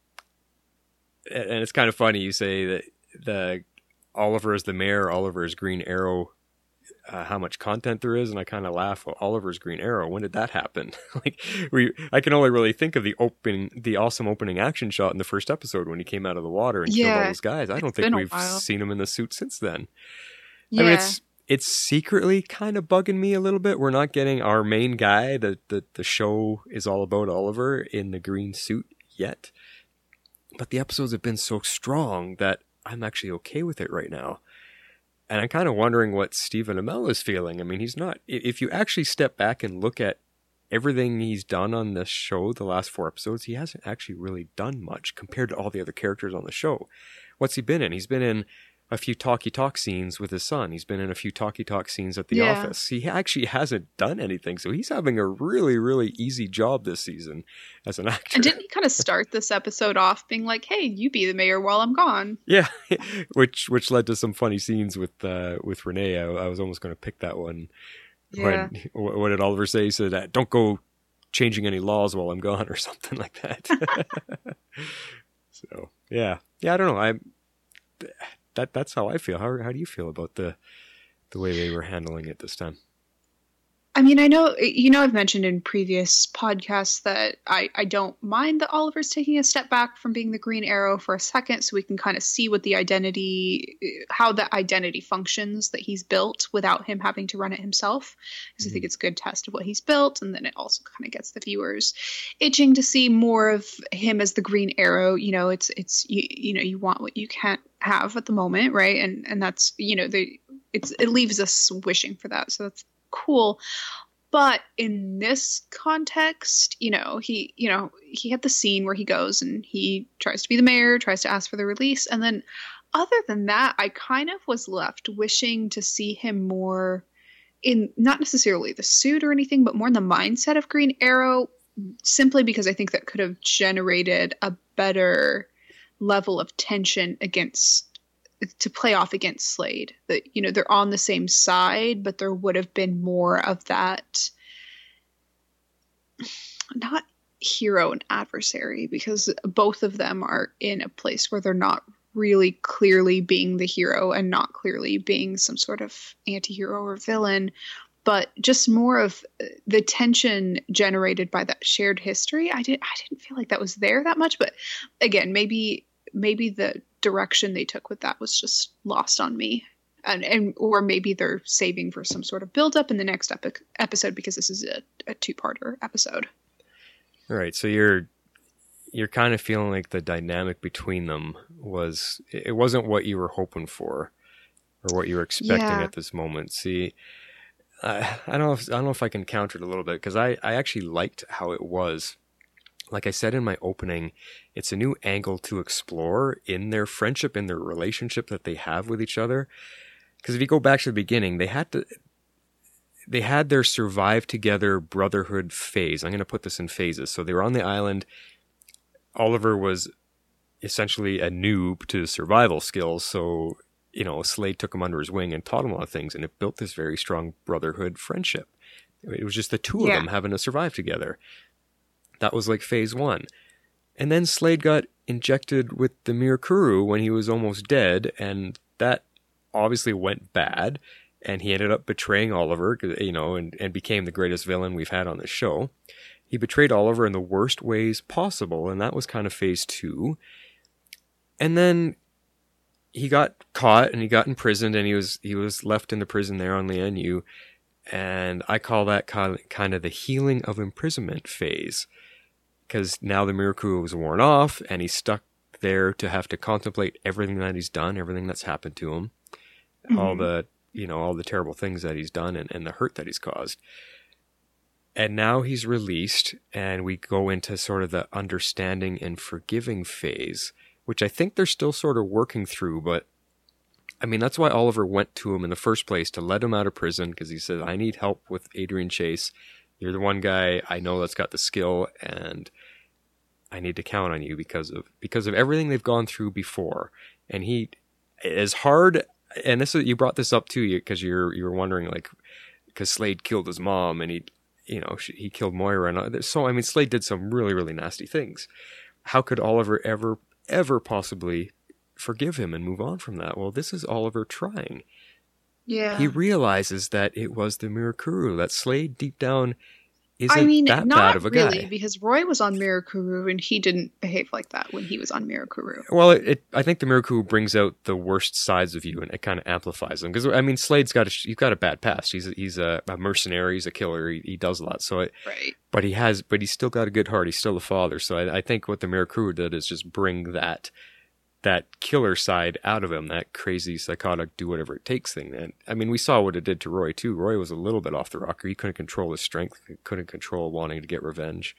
it's kind of funny you say that the Oliver is the mayor, Oliver is Green Arrow, how much content there is, and I kind of laugh. Well, Oliver's Green Arrow, when did that happen? I can only really think of the awesome opening action shot in the first episode when he came out of the water and killed all those guys. I don't think we've seen him in the suit since then. Yeah. I mean, it's secretly kind of bugging me a little bit. We're not getting our main guy that the show is all about, Oliver, in the green suit yet. But the episodes have been so strong that I'm actually okay with it right now. And I'm kind of wondering what Stephen Amell is feeling. I mean, he's not... If you actually step back and look at everything he's done on this show, the last 4 episodes, he hasn't actually really done much compared to all the other characters on the show. What's he been in? He's been in a few talkie-talk scenes with his son. He's been in a few talkie-talk scenes at the office. He actually hasn't done anything, so he's having a really, really easy job this season as an actor. And didn't he kind of start this episode off being like, hey, you be the mayor while I'm gone? Yeah, which led to some funny scenes with Renee. I was almost going to pick that one. Yeah. What did Oliver say? He said, don't go changing any laws while I'm gone, or something like that. So, yeah, I don't know. That's how I feel. How do you feel about the way they were handling it this time? I mean, I know, I've mentioned in previous podcasts that I don't mind that Oliver's taking a step back from being the Green Arrow for a second, so we can kind of see what how the identity functions that he's built without him having to run it himself. Because I think it's a good test of what he's built, and then it also kind of gets the viewers itching to see more of him as the Green Arrow. You want what you can't have at the moment, right? And that's, it leaves us wishing for that. So that's cool. But in this context, he had the scene where he goes and he tries to be the mayor, tries to ask for the release. And then other than that, I kind of was left wishing to see him more in, not necessarily the suit or anything, but more in the mindset of Green Arrow, simply because I think that could have generated a better level of tension to play off against Slade. That, they're on the same side, but there would have been more of that not hero and adversary, because both of them are in a place where they're not really clearly being the hero and not clearly being some sort of anti-hero or villain, but just more of the tension generated by that shared history. I didn't feel like that was there that much, but again, maybe the direction they took with that was just lost on me. And or maybe they're saving for some sort of build-up in the next episode, because this is a two-parter episode. All right, so you're kind of feeling like the dynamic between them wasn't what you were hoping for, or what you were expecting at this moment. See, I don't know if I can counter it a little bit, because I actually liked how it was. Like I said in my opening, it's a new angle to explore in their friendship, in their relationship that they have with each other. Because if you go back to the beginning, they had their survive together brotherhood phase. I'm going to put this in phases. So they were on the island. Oliver was essentially a noob to survival skills. So, Slade took him under his wing and taught him a lot of things, and it built this very strong brotherhood friendship. It was just the two of them having to survive together. That was like phase 1. And then Slade got injected with the Mirakuru when he was almost dead, and that obviously went bad, and he ended up betraying Oliver, and became the greatest villain we've had on the show. He betrayed Oliver in the worst ways possible, and that was kind of phase 2. And then he got caught, and he got imprisoned, and he was left in the prison there on Lian Yu, and I call that kind of the healing of imprisonment phase, because now the Mirakuru was worn off, and he's stuck there to have to contemplate everything that he's done, everything that's happened to him. All the terrible things that he's done and the hurt that he's caused. And now he's released, and we go into sort of the understanding and forgiving phase, which I think they're still sort of working through. But I mean, that's why Oliver went to him in the first place, to let him out of prison, because he said, I need help with Adrian Chase. You're the one guy I know that's got the skill, and I need to count on you because of everything they've gone through before. And he, as hard. And you brought this up too, because you were wondering, like, because Slade killed his mom, and he killed Moira, and so I mean, Slade did some really, really nasty things. How could Oliver ever possibly forgive him and move on from that? Well, this is Oliver trying. Yeah, he realizes that it was the Mirakuru, that Slade deep down isn't that bad of a guy. Not really, because Roy was on Mirakuru, and he didn't behave like that when he was on Mirakuru. Well, I think the Mirakuru brings out the worst sides of you, and it kind of amplifies them. Because I mean, Slade's he's got a bad past. He's a mercenary. He's a killer. He does a lot. So right. But he's still got a good heart. He's still a father. So I think what the Mirakuru did is just bring that killer side out of him, that crazy, psychotic, do whatever it takes thing. And I mean, we saw what it did to Roy too. Roy was a little bit off the rocker. He couldn't control his strength, couldn't control wanting to get revenge.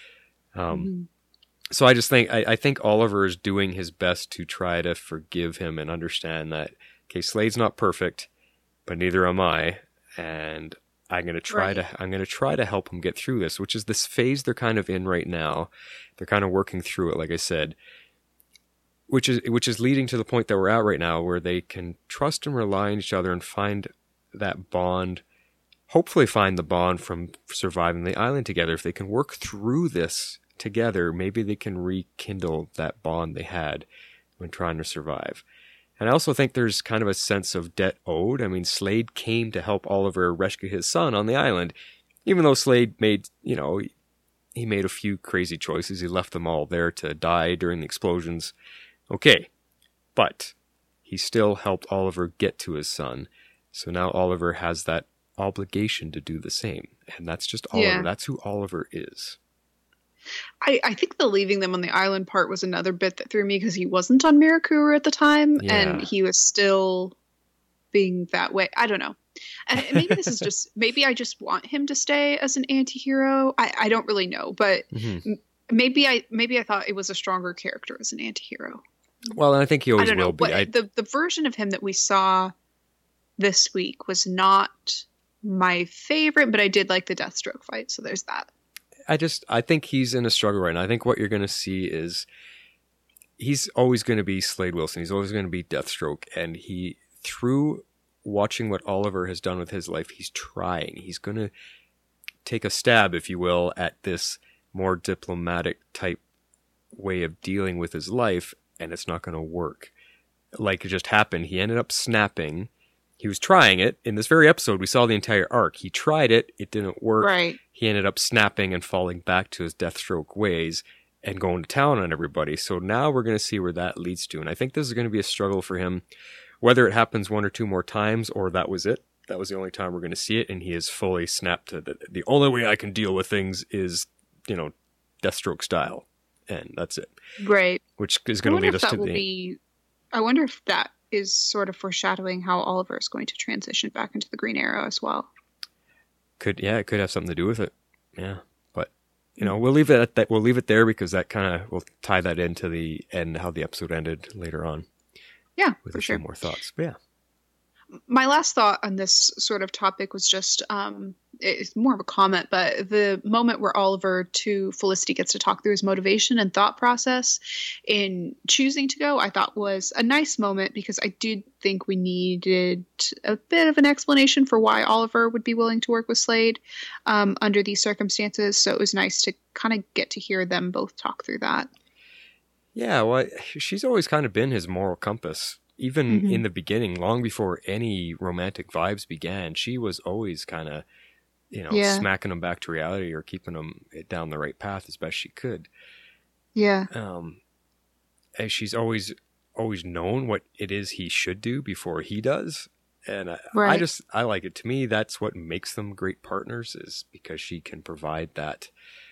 So I just think, I think Oliver is doing his best to try to forgive him and understand that, okay, Slade's not perfect, but neither am I. And I'm going to try to help him get through this, which is this phase they're kind of in right now. They're kind of working through it, like I said. Which is leading to the point that we're at right now, where they can trust and rely on each other and find that bond, hopefully find the bond from surviving the island together. If they can work through this together, maybe they can rekindle that bond they had when trying to survive. And I also think there's kind of a sense of debt owed. I mean, Slade came to help Oliver rescue his son on the island, even though Slade made, he made a few crazy choices. He left them all there to die during the explosions. Okay, but he still helped Oliver get to his son. So now Oliver has that obligation to do the same. And that's just Oliver. Yeah. That's who Oliver is. I think the leaving them on the island part was another bit that threw me, because he wasn't on Mirakuru at the time, and he was still being that way. I don't know. And maybe this is just, maybe I just want him to stay as an anti-hero. I don't really know, but maybe I thought it was a stronger character as an anti-hero. Well, and I think he always will be. The version of him that we saw this week was not my favorite, but I did like the Deathstroke fight, so there's that. I think he's in a struggle right now. I think what you're going to see is he's always going to be Slade Wilson. He's always going to be Deathstroke, and through watching what Oliver has done with his life, he's trying. He's going to take a stab, if you will, at this more diplomatic type way of dealing with his life, and it's not going to work. Like it just happened. He ended up snapping. He was trying it. In this very episode, we saw the entire arc. He tried it. It didn't work. Right. He ended up snapping and falling back to his Deathstroke ways and going to town on everybody. So now we're going to see where that leads to. And I think this is going to be a struggle for him, whether it happens 1 or 2 more times or that was it. That was the only time we're going to see it. And he is fully snapped to the only way I can deal with things is, Deathstroke style. And that's it. Right. Which is going to lead us to the... I wonder if that is sort of foreshadowing how Oliver is going to transition back into the Green Arrow as well. It could have something to do with it. Yeah. But, we'll leave it at that. We'll leave it there because that kind of will tie that into the end, how the episode ended later on. Yeah, with for a sure. few more thoughts. But yeah. My last thought on this sort of topic was just, it's more of a comment, but the moment where Oliver to Felicity gets to talk through his motivation and thought process in choosing to go, I thought was a nice moment because I did think we needed a bit of an explanation for why Oliver would be willing to work with Slade under these circumstances. So it was nice to kind of get to hear them both talk through that. Yeah, well, she's always kind of been his moral compass. Even in the beginning, long before any romantic vibes began, she was always kind of, smacking him back to reality or keeping him down the right path as best she could. Yeah. And she's always known what it is he should do before he does. And I like it. To me, that's what makes them great partners, is because she can provide that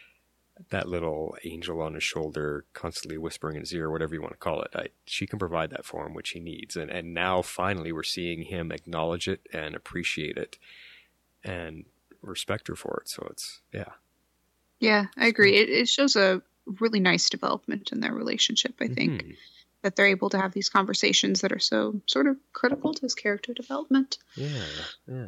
little angel on his shoulder, constantly whispering in his ear, whatever you want to call it. She can provide that for him, which he needs. And now finally we're seeing him acknowledge it and appreciate it and respect her for it. So it's, yeah. Yeah, I agree. It shows a really nice development in their relationship, I think, that they're able to have these conversations that are so sort of critical to his character development. Yeah.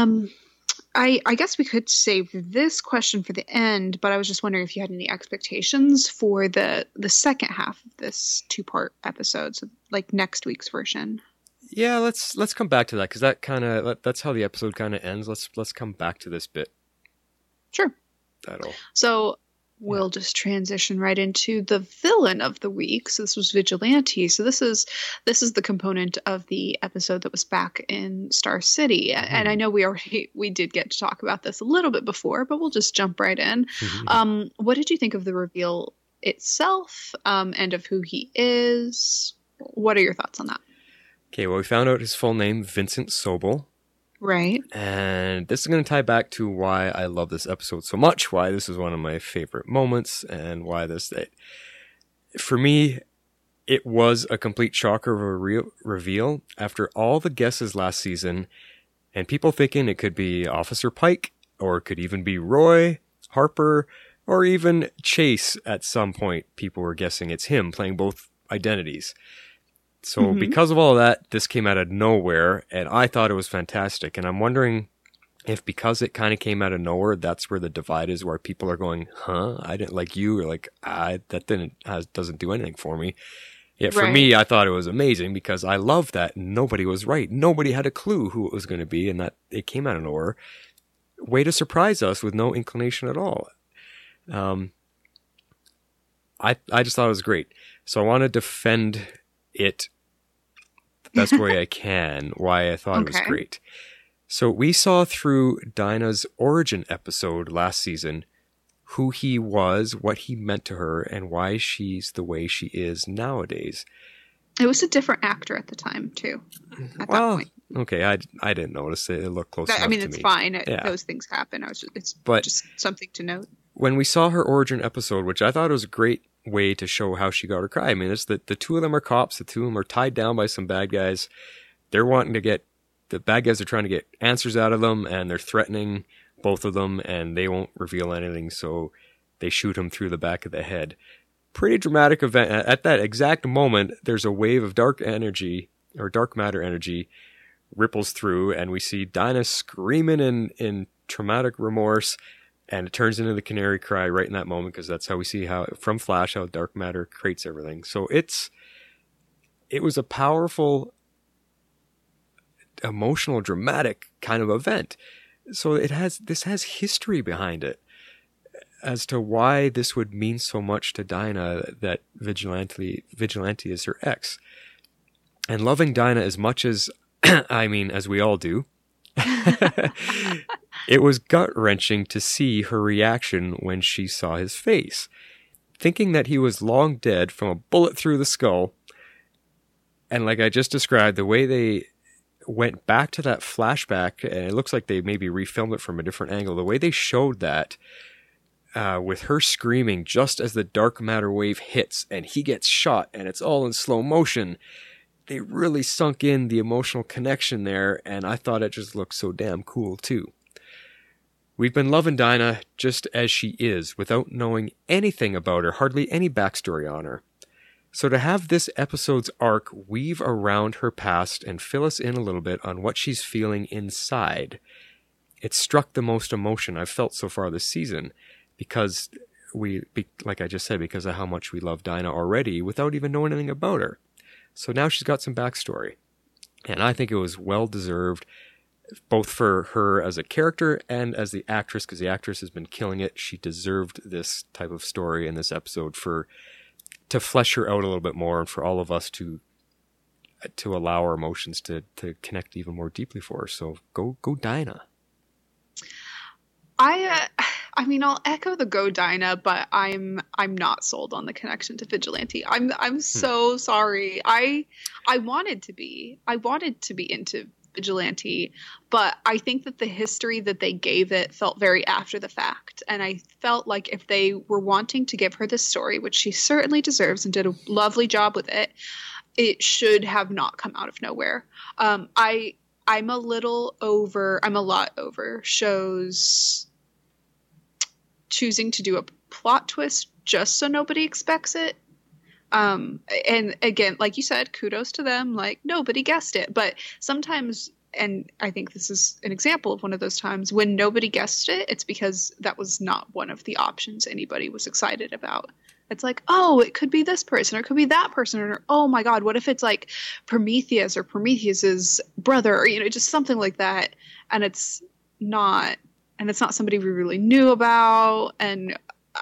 I guess we could save this question for the end, but I was just wondering if you had any expectations for the second half of this 2-part episode, so like next week's version. Yeah, let's come back to that because that's how the episode kind of ends. Let's come back to this bit. Sure. So we'll just transition right into the villain of the week. So this was Vigilante. So this is the component of the episode that was back in Star City. And I know we did get to talk about this a little bit before, but we'll just jump right in. What did you think of the reveal itself, and of who he is? What are your thoughts on that? Okay, well, we found out his full name, Vincent Sobel. Right. And this is going to tie back to why I love this episode so much, why this is one of my favorite moments, and why for me, it was a complete shocker of a reveal after all the guesses last season, and people thinking it could be Officer Pike, or it could even be Roy, Harper, or even Chase at some point. People were guessing it's him playing both identities. So because of all of that, this came out of nowhere, and I thought it was fantastic. And I'm wondering if because it kind of came out of nowhere, that's where the divide is, where people are going, huh, I didn't like you, or like, that doesn't do anything for me. Yet for me, I thought it was amazing because I love that nobody was right. Nobody had a clue who it was going to be, and that it came out of nowhere. Way to surprise us with no inclination at all. I just thought it was great. So I want to defend it the best way I can, why I thought it was great. So we saw through Dinah's origin episode last season who he was, what he meant to her, and why she's the way she is nowadays. It was a different actor at the time, too, at that point. Okay, I didn't notice it. It looked close enough to me. It's fine. Those things happen. It's just something to note. When we saw her origin episode, which I thought was a great way to show how she got her cry. I mean, it's the two of them are cops. The two of them are tied down by some bad guys. They're wanting to get, the bad guys are trying to get answers out of them, and they're threatening both of them, and they won't reveal anything, so they shoot him through the back of the head. Pretty dramatic event. At that exact moment, there's a wave of dark energy, or dark matter energy, ripples through, and we see Dinah screaming in traumatic remorse, and it turns into the canary cry right in that moment, because that's how we see how, from Flash, how dark matter creates everything. So it was a powerful, emotional, dramatic kind of event. So this has history behind it as to why this would mean so much to Dinah that Vigilante is her ex. And loving Dinah as much as, as we all do, it was gut-wrenching to see her reaction when she saw his face. Thinking that he was long dead from a bullet through the skull, and like I just described, the way they went back to that flashback, and it looks like they maybe refilmed it from a different angle, the way they showed that, with her screaming just as the dark matter wave hits and he gets shot and it's all in slow motion, they really sunk in the emotional connection there, and I thought it just looked so damn cool too. We've been loving Dinah just as she is, without knowing anything about her, hardly any backstory on her. So to have this episode's arc weave around her past and fill us in a little bit on what she's feeling inside, it struck the most emotion I've felt so far this season, because like I just said, because of how much we love Dinah already without even knowing anything about her. So now she's got some backstory. And I think it was well deserved, both for her as a character and as the actress, because the actress has been killing it. She deserved this type of story in this episode to flesh her out a little bit more, and for all of us to allow our emotions to connect even more deeply for her. So go Dinah. I'll echo the go Dinah, but I'm not sold on the connection to Vigilante. I'm so sorry. I wanted to be into Vigilante, but I think that the history that they gave it felt very after the fact, and I felt like if they were wanting to give her this story, which she certainly deserves and did a lovely job with it, it should have not come out of nowhere. I'm a lot over shows choosing to do a plot twist just so nobody expects it. And again, like you said, kudos to them. Like, nobody guessed it. But sometimes, and I think this is an example of one of those times, when nobody guessed it, it's because that was not one of the options anybody was excited about. It's like, oh, it could be this person, or it could be that person, or oh my God, what if it's like Prometheus or Prometheus's brother, or just something like that, and it's not somebody we really knew about. And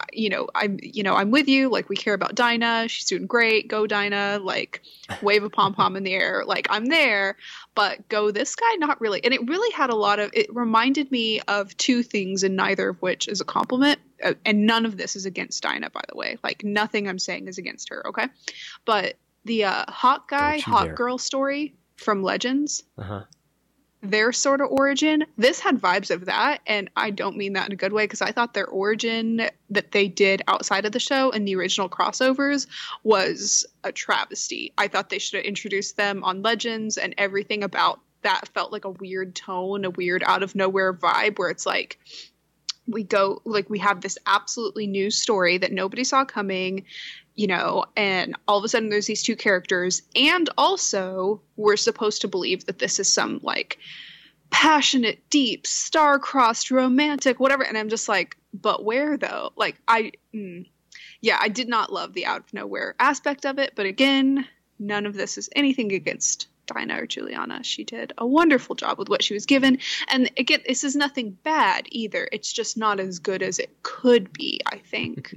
I'm with you. Like, we care about Dinah. She's doing great. Go Dinah. Like, wave a pom-pom in the air. Like, I'm there. But go this guy? Not really. And it really had it reminded me of two things, and neither of which is a compliment. And none of this is against Dinah, by the way. Like, nothing I'm saying is against her, okay? But the hot girl story from Legends, their sort of origin, this had vibes of that, and I don't mean that in a good way, because I thought their origin that they did outside of the show in the original crossovers was a travesty. I thought they should have introduced them on Legends, and everything about that felt like a weird tone, a weird out of nowhere vibe, where it's like we have this absolutely new story that nobody saw coming, and all of a sudden there's these two characters, and also we're supposed to believe that this is some like passionate, deep, star-crossed, romantic, whatever, and I'm just like, but where though? Like, I did not love the out of nowhere aspect of it, but again, none of this is anything against Dinah or Juliana. She did a wonderful job with what she was given, and again, this is nothing bad either. It's just not as good as it could be, I think.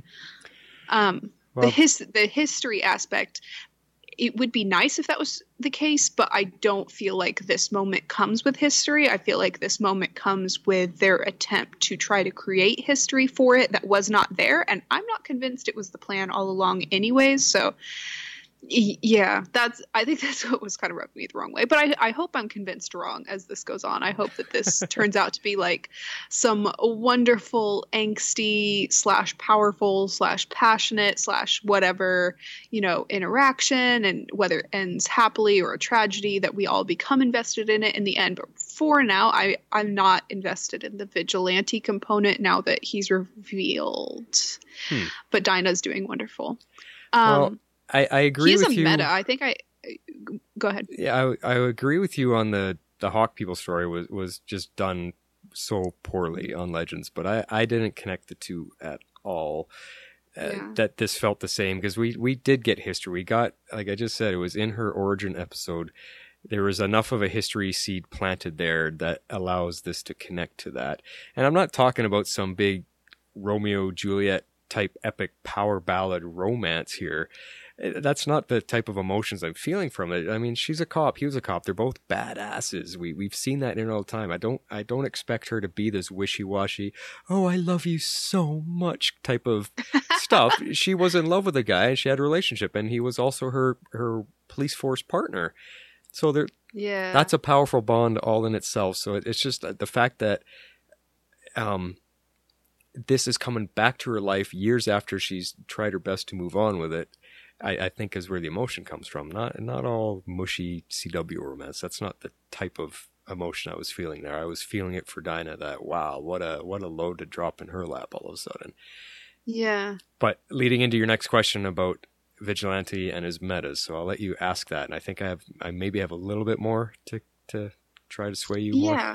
Well, the history aspect, it would be nice if that was the case, but I don't feel like this moment comes with history. I feel like this moment comes with their attempt to try to create history for it that was not there, and I'm not convinced it was the plan all along anyways, so yeah, I think that's what was kind of rubbing me the wrong way. But I hope I'm convinced wrong as this goes on. I hope that this turns out to be like some wonderful, angsty / powerful / passionate / whatever, interaction, and whether it ends happily or a tragedy, that we all become invested in it in the end. But for now, I'm not invested in the vigilante component now that he's revealed. But Dinah's doing wonderful. I agree with you. He's a meta. I think go ahead. Yeah, I agree with you on the Hawk People story was just done so poorly on Legends, but I didn't connect the two at all. That this felt the same, because we did get history. We got, like I just said, it was in her origin episode, there was enough of a history seed planted there that allows this to connect to that. And I'm not talking about some big Romeo Juliet type epic power ballad romance here. That's not the type of emotions I'm feeling from it. I mean, she's a cop, he was a cop. They're both badasses. We've seen that in all the time. I don't expect her to be this wishy-washy, oh, I love you so much type of stuff. She was in love with a guy and she had a relationship, and he was also her police force partner. So that's a powerful bond all in itself. So it's just the fact that this is coming back to her life years after she's tried her best to move on with it, I think is where the emotion comes from. Not all mushy CW romance. That's not the type of emotion I was feeling there. I was feeling it for Dinah, that, wow, what a load to drop in her lap all of a sudden. Yeah. But leading into your next question about Vigilante and his metas, so I'll let you ask that, and I think I maybe have a little bit more to try to sway you more.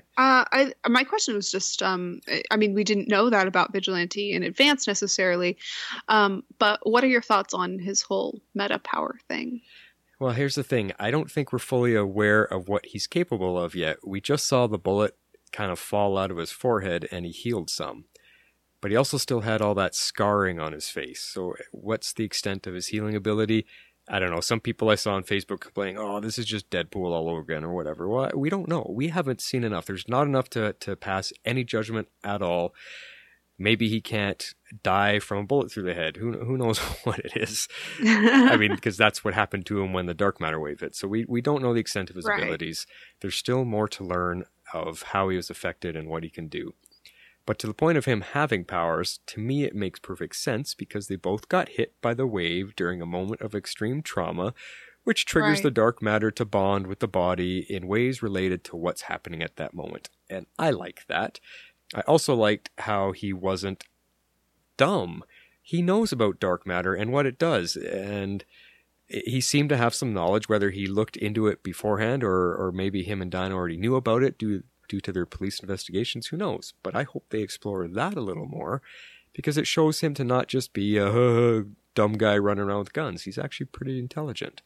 My question was just, I mean, we didn't know that about Vigilante in advance necessarily, but what are your thoughts on his whole meta power thing? Well, here's the thing. I don't think we're fully aware of what he's capable of yet. We just saw the bullet kind of fall out of his forehead and he healed some. But he also still had all that scarring on his face. So what's the extent of his healing ability? I don't know. Some people I saw on Facebook complaining, oh, this is just Deadpool all over again or whatever. Well, we don't know. We haven't seen enough. There's not enough to pass any judgment at all. Maybe he can't die from a bullet through the head. Who knows what it is? I mean, because that's what happened to him when the dark matter wave hit. So we don't know the extent of his abilities. There's still more to learn of how he was affected and what he can do. But to the point of him having powers, to me it makes perfect sense because they both got hit by the wave during a moment of extreme trauma, which triggers the dark matter to bond with the body in ways related to what's happening at that moment. And I like that. I also liked how he wasn't dumb. He knows about dark matter and what it does, and he seemed to have some knowledge, whether he looked into it beforehand or maybe him and Dinah already knew about it due to their police investigations, who knows? But I hope they explore that a little more, because it shows him to not just be a dumb guy running around with guns. He's actually pretty intelligent.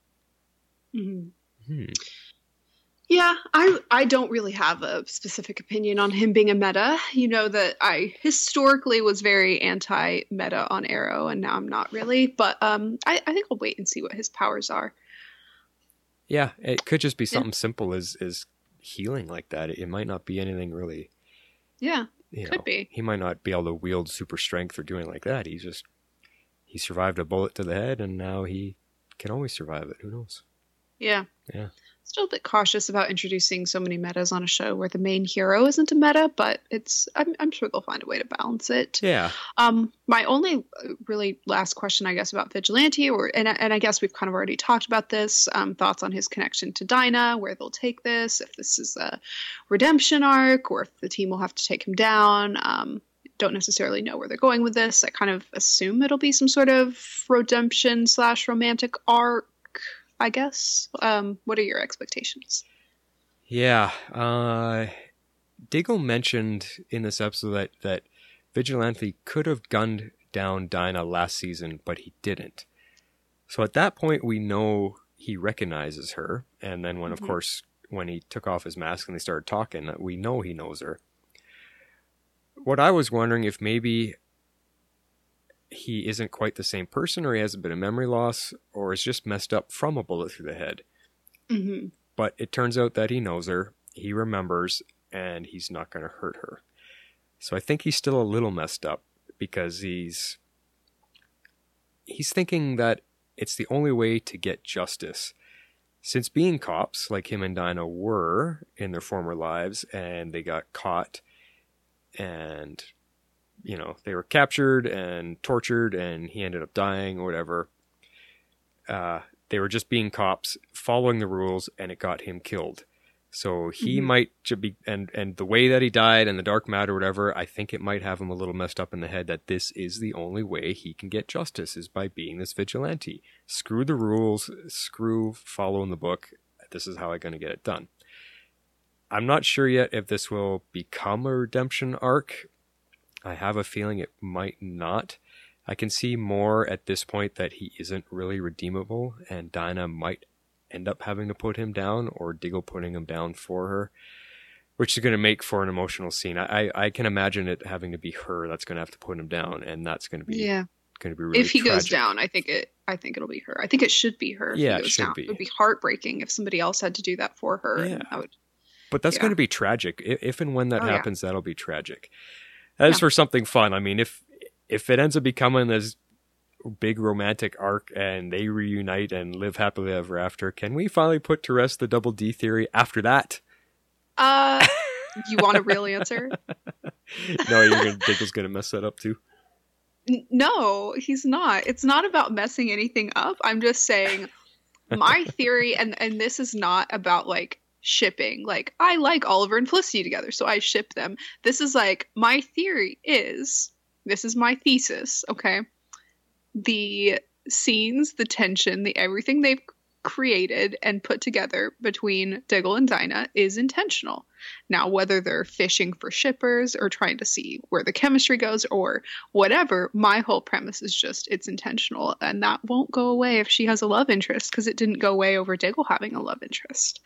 Mm-hmm. Yeah, I don't really have a specific opinion on him being a meta. You know that I historically was very anti-meta on Arrow, and now I'm not really. But I think I'll wait and see what his powers are. Yeah, it could just be something simple as healing like that. It might not be anything really. Yeah, could be. He might not be able to wield super strength or doing like that. He survived a bullet to the head, and now he can always survive it. Who knows? Yeah. Yeah. Still a bit cautious about introducing so many metas on a show where the main hero isn't a meta, but I'm sure they'll find a way to balance it. Yeah. My only really last question, I guess, about Vigilante, and I guess we've kind of already talked about this, thoughts on his connection to Dinah, where they'll take this, if this is a redemption arc, or if the team will have to take him down. Don't necessarily know where they're going with this. I kind of assume it'll be some sort of redemption/romantic arc, I guess. What are your expectations? Yeah. Diggle mentioned in this episode that Vigilante could have gunned down Dinah last season, but he didn't. So at that point, we know he recognizes her. And then when, of course, when he took off his mask and they started talking, we know he knows her. What I was wondering if maybe he isn't quite the same person, or he has a bit of memory loss, or is just messed up from a bullet through the head. Mm-hmm. But it turns out that he knows her, he remembers, and he's not going to hurt her. So I think he's still a little messed up because he's thinking that it's the only way to get justice. Since being cops, like him and Dinah were in their former lives, and they got caught, and they were captured and tortured, and he ended up dying or whatever. They were just being cops, following the rules, and it got him killed. So he might be, and the way that he died and the dark matter or whatever, I think it might have him a little messed up in the head that this is the only way he can get justice, is by being this vigilante. Screw the rules, screw following the book. This is how I'm going to get it done. I'm not sure yet if this will become a redemption arc. I have a feeling it might not. I can see more at this point that he isn't really redeemable, and Dinah might end up having to put him down, or Diggle putting him down for her, which is going to make for an emotional scene. I can imagine it having to be her that's going to have to put him down, and that's going to be really if he tragic. goes down. I think it'll be her. I think it should be her. If he goes down. It would be heartbreaking if somebody else had to do that for her. Yeah. But that's going to be tragic. If and when that happens, that'll be tragic. As for something fun, I mean, if it ends up becoming this big romantic arc and they reunite and live happily ever after, can we finally put to rest the Double D theory after that? You want a real answer? No, Diggle's going to mess that up too. No, he's not. It's not about messing anything up. I'm just saying my theory, and this is not about like shipping. Like, I like Oliver and Felicity together, so I ship them. This is like, my theory is, this is my thesis, okay? The scenes, the tension, the everything they've created and put together between Diggle and Dinah is intentional. Now, whether they're fishing for shippers or trying to see where the chemistry goes or whatever, my whole premise is just it's intentional, and that won't go away if she has a love interest, because it didn't go away over Diggle having a love interest.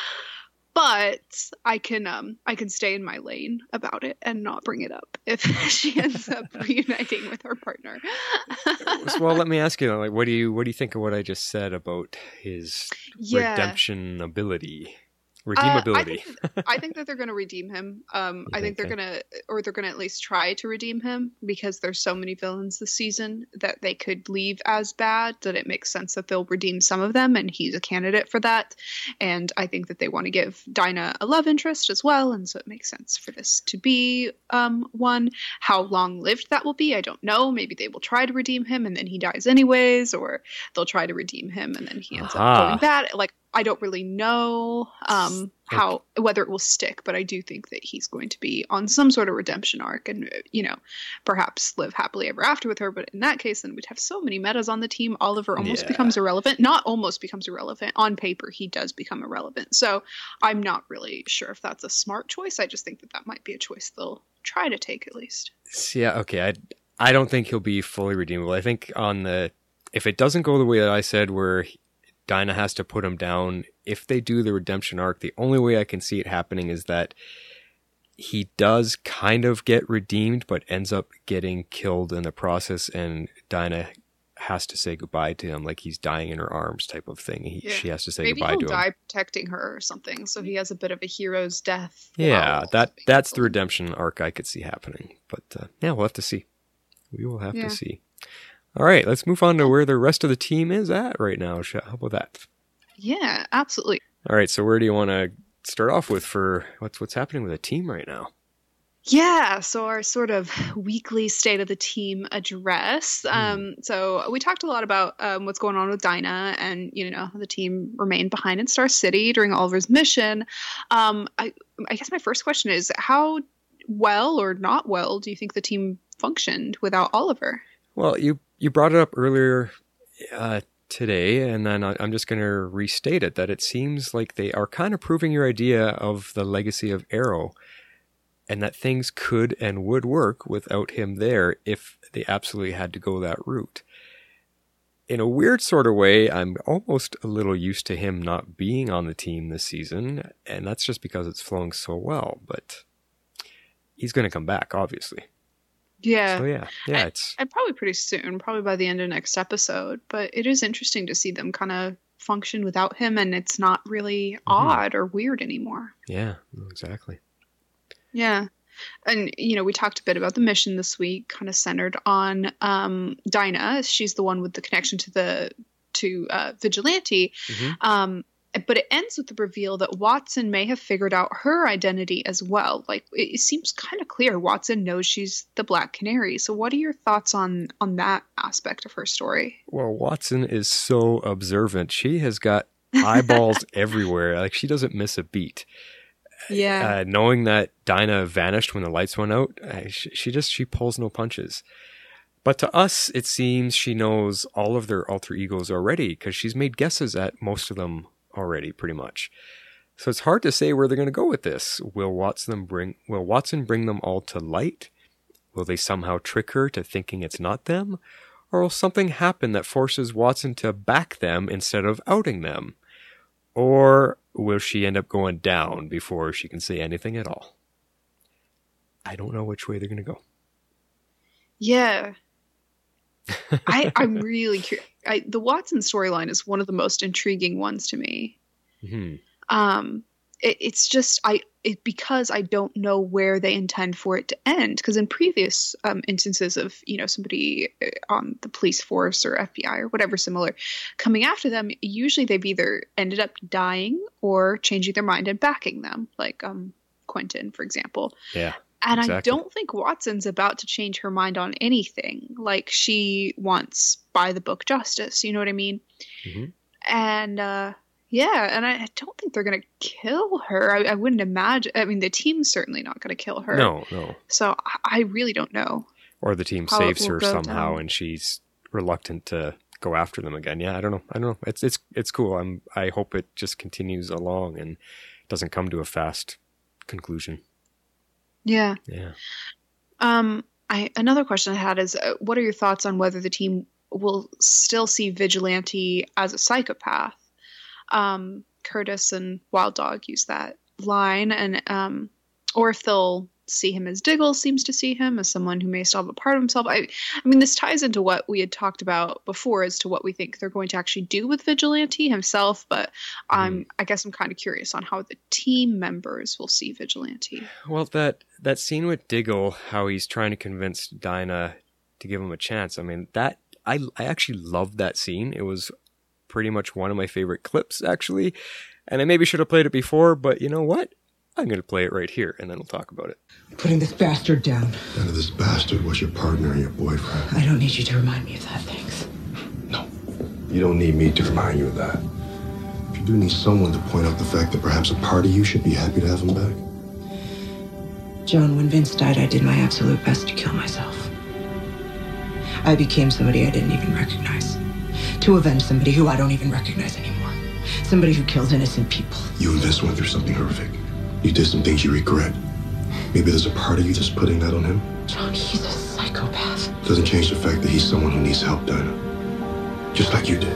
But I can stay in my lane about it and not bring it up if she ends up reuniting with her partner. Well, let me ask you, like, what do you think of what I just said about his redemption ability? Redeemability. I think that they're going to redeem him. I think they're going to at least try to redeem him, because there's so many villains this season that they could leave as bad that it makes sense that they'll redeem some of them, and he's a candidate for that. And I think that they want to give Dinah a love interest as well, and so it makes sense for this to be one. How long-lived that will be, I don't know. Maybe they will try to redeem him and then he dies anyways, or they'll try to redeem him and then he ends up going bad. Like, I don't really know whether it will stick, but I do think that he's going to be on some sort of redemption arc and, perhaps live happily ever after with her. But in that case, then we'd have so many metas on the team. Oliver almost becomes irrelevant. Not almost becomes irrelevant. On paper, he does become irrelevant. So I'm not really sure if that's a smart choice. I just think that might be a choice they'll try to take at least. Yeah, okay. I don't think he'll be fully redeemable. I think if it doesn't go the way that I said, where Dinah has to put him down, if they do the redemption arc, the only way I can see it happening is that he does kind of get redeemed, but ends up getting killed in the process, and Dinah has to say goodbye to him, like he's dying in her arms type of thing. She has to say goodbye to him. Maybe he'll die protecting her or something, so he has a bit of a hero's death. Yeah, that's the redemption arc I could see happening. But we'll have to see. We will have to see. All right, let's move on to where the rest of the team is at right now. How about that? Yeah, absolutely. All right, so where do you want to start off with for what's happening with the team right now? Yeah, so our sort of weekly state of the team address. So we talked a lot about what's going on with Dinah, and the team remained behind in Star City during Oliver's mission. I guess my first question is, how well or not well do you think the team functioned without Oliver? Well, you brought it up earlier today, and then I'm just going to restate it, that it seems like they are kind of proving your idea of the legacy of Arrow, and that things could and would work without him there if they absolutely had to go that route. In a weird sort of way, I'm almost a little used to him not being on the team this season, and that's just because it's flowing so well, but he's going to come back, obviously. Yeah. So it's and probably pretty soon, probably by the end of next episode. But it is interesting to see them kind of function without him, and it's not really odd or weird anymore. Yeah, exactly. Yeah. And, we talked a bit about the mission this week, kind of centered on Dinah. She's the one with the connection to Vigilante. But it ends with the reveal that Watson may have figured out her identity as well. Like, it seems kind of clear Watson knows she's the Black Canary. So what are your thoughts on that aspect of her story? Well, Watson is so observant. She has got eyeballs everywhere. Like, she doesn't miss a beat. Yeah. Knowing that Dinah vanished when the lights went out, she pulls no punches. But to us, it seems she knows all of their alter egos already, because she's made guesses at most of them already, pretty much. So it's hard to say where they're going to go with this. Will Watson bring them all to light? Will they somehow trick her to thinking it's not them? Or will something happen that forces Watson to back them instead of outing them? Or will she end up going down before she can say anything at all? I don't know which way they're going to go. Yeah. I'm really curious. The Watson storyline is one of the most intriguing ones to me. Mm-hmm. It's just because I don't know where they intend for it to end. Because in previous instances of somebody on the police force or FBI or whatever similar coming after them, usually they've either ended up dying or changing their mind and backing them, like Quentin, for example. Yeah. And exactly. I don't think Watson's about to change her mind on anything. Like, she wants by the book justice. You know what I mean? Mm-hmm. And and I don't think they're going to kill her. I wouldn't imagine. I mean, the team's certainly not going to kill her. No. So I really don't know. Or the team saves her somehow, and she's reluctant to go after them again. Yeah, I don't know. It's cool. I hope it just continues along and doesn't come to a fast conclusion. Yeah. Yeah. Another question I had is, what are your thoughts on whether the team will still see Vigilante as a psychopath? Curtis and Wild Dog use that line, and or if they'll see him as Diggle seems to see him, as someone who may still have a part of himself. I mean, this ties into what we had talked about before as to what we think they're going to actually do with Vigilante himself, but I guess I'm kind of curious on how the team members will see Vigilante. Well, that scene with Diggle, how he's trying to convince Dinah to give him a chance, I mean, that I actually loved that scene. It was pretty much one of my favorite clips, actually, and I maybe should have played it before, but you know what? I'm going to play it right here, and then we'll talk about it. Putting this bastard down. None of this bastard was your partner and your boyfriend. I don't need you to remind me of that, thanks. No, you don't need me to remind you of that. If you do need someone to point out the fact that perhaps a part of you should be happy to have him back. John, when Vince died, I did my absolute best to kill myself. I became somebody I didn't even recognize. To avenge somebody who I don't even recognize anymore. Somebody who kills innocent people. You and Vince went through something horrific. You did some things you regret. Maybe there's a part of you that's putting that on him. John, he's a psychopath. Doesn't change the fact that he's someone who needs help, Dinah. Just like you did.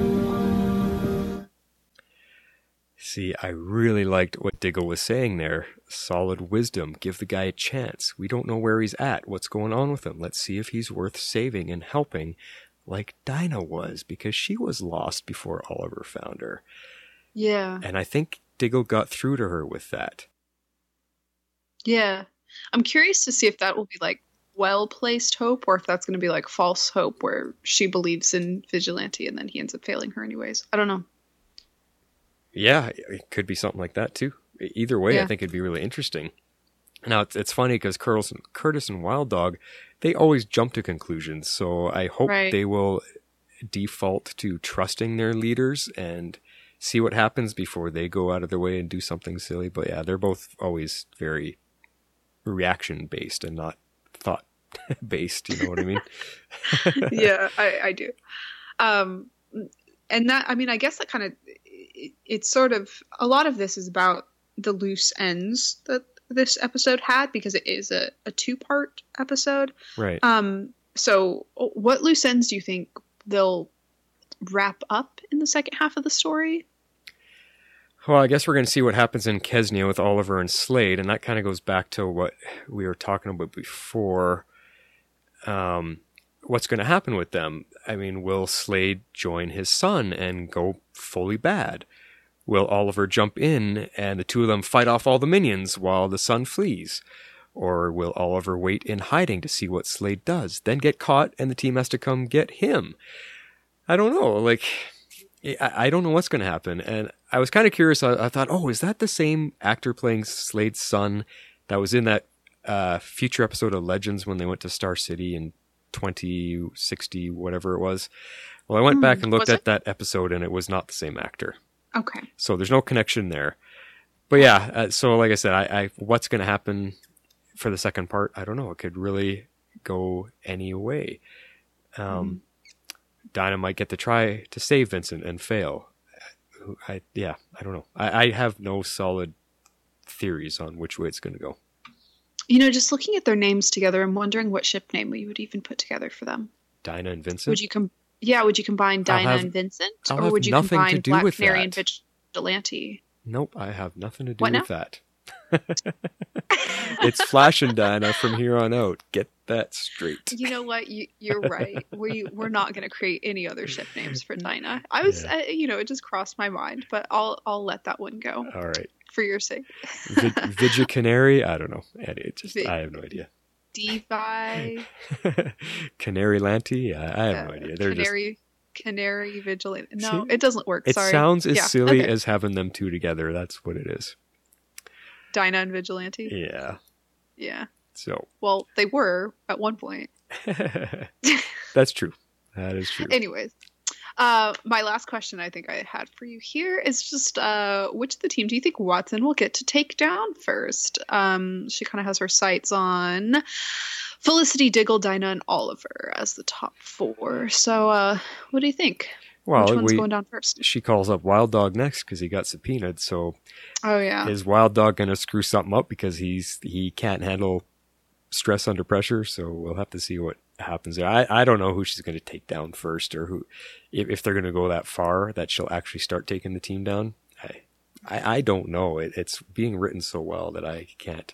See, I really liked what Diggle was saying there. Solid wisdom. Give the guy a chance. We don't know where he's at. What's going on with him? Let's see if he's worth saving and helping, like Dinah was, because she was lost before Oliver found her. Yeah. And I think Diggle got through to her with that. Yeah. I'm curious to see if that will be like well-placed hope, or if that's going to be like false hope where she believes in Vigilante and then he ends up failing her anyways. I don't know. Yeah, it could be something like that too. Either way, Yeah. I think it'd be really interesting. Now, it's funny because Curtis and Wild Dog, they always jump to conclusions. So I hope they will default to trusting their leaders and see what happens before they go out of their way and do something silly. But yeah, they're both always very reaction-based and not thought-based. You know what I mean? Yeah, I do. And that, I mean, I guess that kind of, it's sort of, a lot of this is about the loose ends that this episode had, because it is a two-part episode. Right. So what loose ends do you think they'll wrap up in the second half of the story? Well, I guess we're going to see what happens in Kesnia with Oliver and Slade, and that kind of goes back to what we were talking about before. What's going to happen with them? I mean, will Slade join his son and go fully bad? Will Oliver jump in and the two of them fight off all the minions while the son flees? Or will Oliver wait in hiding to see what Slade does, then get caught and the team has to come get him? I don't know. Like, I don't know what's going to happen. And I was kind of curious. I thought, oh, is that the same actor playing Slade's son that was in that future episode of Legends when they went to Star City in 2060, whatever it was? Well, I went back and looked at that episode, and it was not the same actor. Okay. So there's no connection there. But yeah, so like I said, I what's going to happen for the second part? I don't know. It could really go any way. Dinah might get to try to save Vincent and fail. I don't know. I have no solid theories on which way it's going to go. You know, just looking at their names together, I'm wondering what ship name we would even put together for them. Dinah and Vincent? Would you combine Dinah and Vincent? Or would you combine Black Canary and Vigilante. Nope, I have nothing to do What with now? that. It's Flash and Dinah from here on out. Get that straight. You know what? You're right. We're not going to create any other ship names for Dinah. I was, it just crossed my mind, but I'll let that one go. All right. For your sake. Vigi Canary? I don't know. I have no idea. Devi. Canary Lanty? I have no idea. They're Canary Vigilante. No, it doesn't work. It Sorry. sounds as silly as having them two together. That's what it is. Dinah and Vigilante? Yeah. Yeah. So. Well, they were at one point. That's true. That is true. Anyways, my last question I think I had for you here is just which of the team do you think Watson will get to take down first? She kind of has her sights on Felicity, Diggle, Dinah, and Oliver as the top 4. So what do you think? Well, which one's going down first? She calls up Wild Dog next because he got subpoenaed. So, is Wild Dog going to screw something up because he can't handle stress under pressure? So we'll have to see what happens there. I don't know who she's going to take down first, or who, if they're going to go that far that she'll actually start taking the team down. I don't know. It's being written so well that I can't